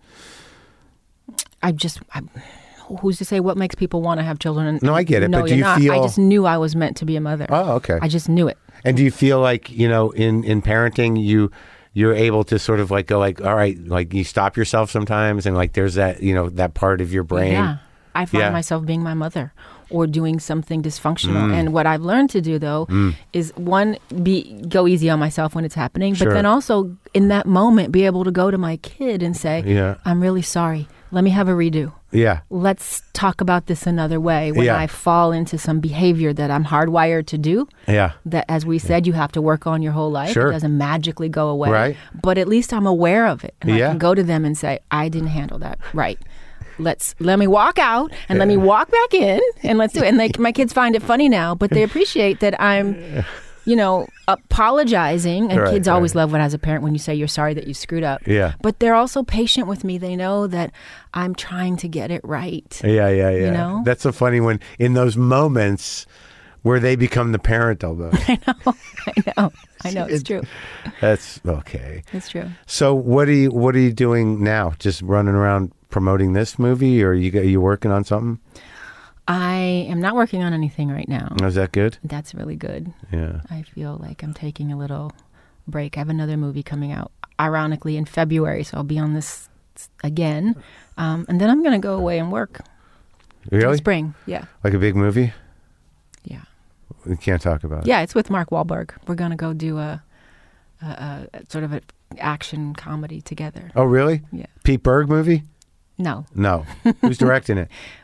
I just, I, who's to say what makes people want to have children? And, No, I get it, No, but do you're you not. I feel- just knew I was meant to be a mother. Oh, okay. I just knew it. And do you feel like, you know, in, in parenting, you, you're able to sort of like go like, all right, like you stop yourself sometimes and like there's that, you know, that part of your brain. Yeah. I find Yeah. myself being my mother or doing something dysfunctional. Mm. And what I've learned to do, though, is one, be go easy on myself when it's happening, Sure. but then also in that moment be able to go to my kid and say, Yeah. I'm really sorry. Let me have a redo. Yeah. Let's talk about this another way. When Yeah. I fall into some behavior that I'm hardwired to do, Yeah. that, as we said, you have to work on your whole life. Sure. It doesn't magically go away. Right. But at least I'm aware of it. And I Yeah. can go to them and say, I didn't handle that right. Let's let me walk out and let me walk back in and let's do it. And like my kids find it funny now, but they appreciate that I'm, you know, apologizing. And Right, kids always right. love what as a parent when you say you're sorry that you screwed up. Yeah. But they're also patient with me. They know that I'm trying to get it right. Yeah. Yeah. Yeah. know? That's so funny when in those moments where they become the parent almost. I know. I know. I know. It's It- true. That's okay. It's true. So what are you, what are you doing now? Just running around promoting this movie or you, are you working on something? I am not working on anything right now. Is that good? That's really good. Yeah. I feel like I'm taking a little break. I have another movie coming out, ironically, in February, so I'll be on this again. Um, and then I'm going to go away and work. in Really? spring. Yeah. Like a big movie? Yeah. We can't talk about it. Yeah, it's with Mark Wahlberg. We're going to go do a, a, a sort of an action comedy together. Oh, really? Yeah. Pete Berg movie? No. No. Who's directing it?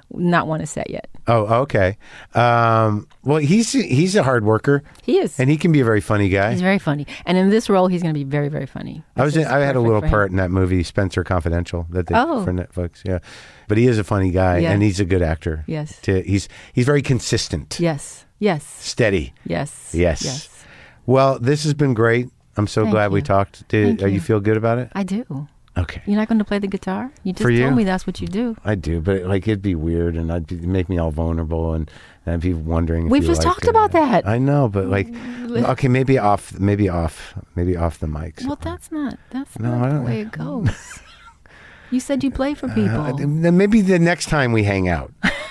not want to say yet. Oh, okay. Um, well, he's he's a hard worker. He is. And he can be a very funny guy. He's very funny. And in this role, he's going to be very, very funny. I was in, This is I had a perfect little for him. part in that movie, Spencer Confidential, that they Oh. for Netflix. Yeah, but he is a funny guy, Yeah. and he's a good actor. Yes. To, he's he's very consistent, Yes. Yes. steady. Yes. Yes. Yes. Well, this has been great. I'm so Thank glad we you. talked. Did Thank uh, you you. feel good about it? I do. Okay. You're not going to play the guitar? You just For you? told me that's what you do. I do, but like it'd be weird, and I'd be, make me all vulnerable, and, and I'd be wondering. If We've you just like talked it. about that. I know, but like, okay, maybe off, maybe off, maybe off the mics. Well, that's not that's No, I not the don't- way it goes. You said you play for people. Uh, then maybe the next time we hang out.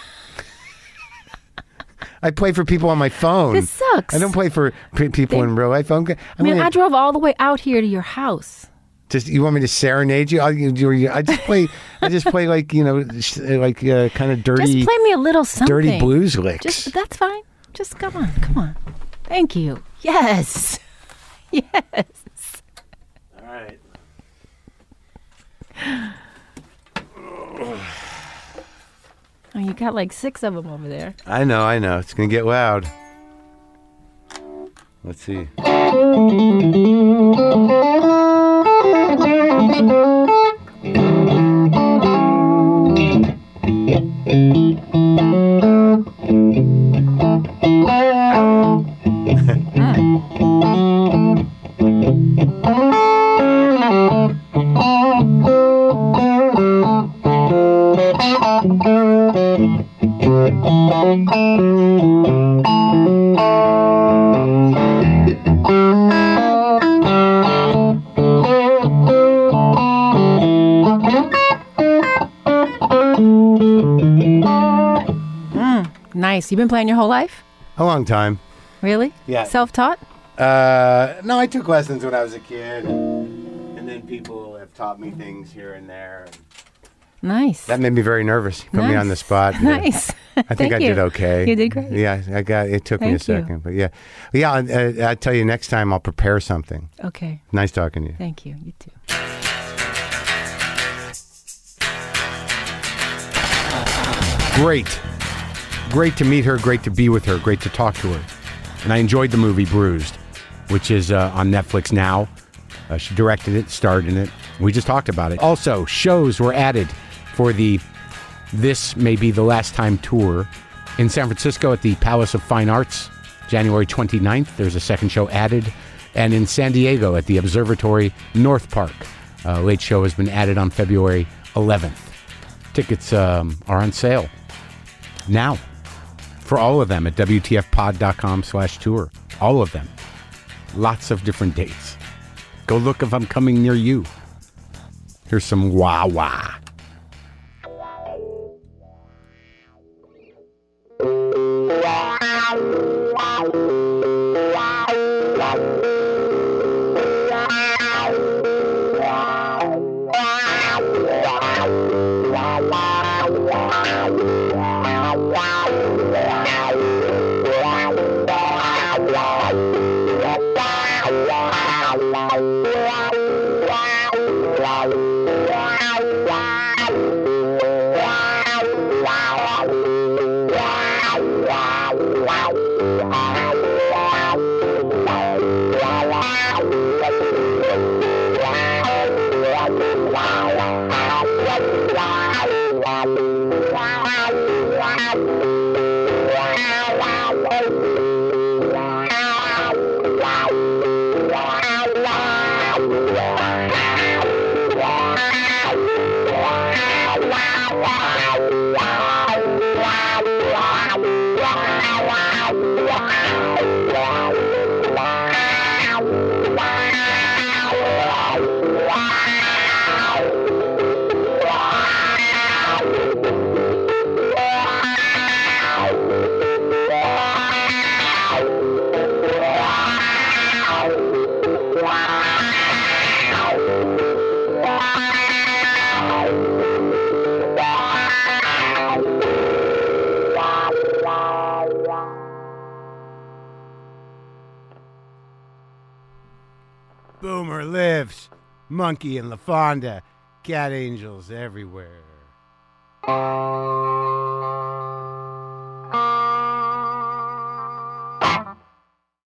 I play for people on my phone. This sucks. I don't play for p- people in real life. I'm, g- I I'm mean, gonna- I drove all the way out here to your house. just you want me to serenade you? I, you- I just play. I just play like you know, sh- like uh, kind of dirty, Just play me a little something. dirty blues licks. Just that's fine. Just come on, come on. Thank you. Yes, yes. All right. Oh, you got like six of them over there. I know. I know. It's gonna get loud. Let's see. Nice. You've been playing your whole life? A long time. Really? Yeah. Self-taught? Uh, no, I took lessons when I was a kid, and then people have taught me things here and there. Nice. That made me very nervous. You put me on the Nice. spot. Nice. I think Thank I you. did okay. You did great. Yeah, I got. It took me a Thank you. second, but yeah, yeah. I, I, I tell you, next time I'll prepare something. Okay. Nice talking to you. Thank you. You too. Great, great to meet her. Great to be with her. Great to talk to her. And I enjoyed the movie Bruised, which is uh, on Netflix now. Uh, she directed it, starred in it. We just talked about it. Also, shows were added for the This May Be the Last Time tour in San Francisco at the Palace of Fine Arts, January twenty-ninth. There's a second show added. And in San Diego at the Observatory North Park. Uh, late show has been added on February eleventh. Tickets um, are on sale now for all of them at W T F pod dot com slash tour. All of them. Lots of different dates. Go look if I'm coming near you. Here's some wah wah. Boomer lives. Monkey and LaFonda. Cat angels everywhere.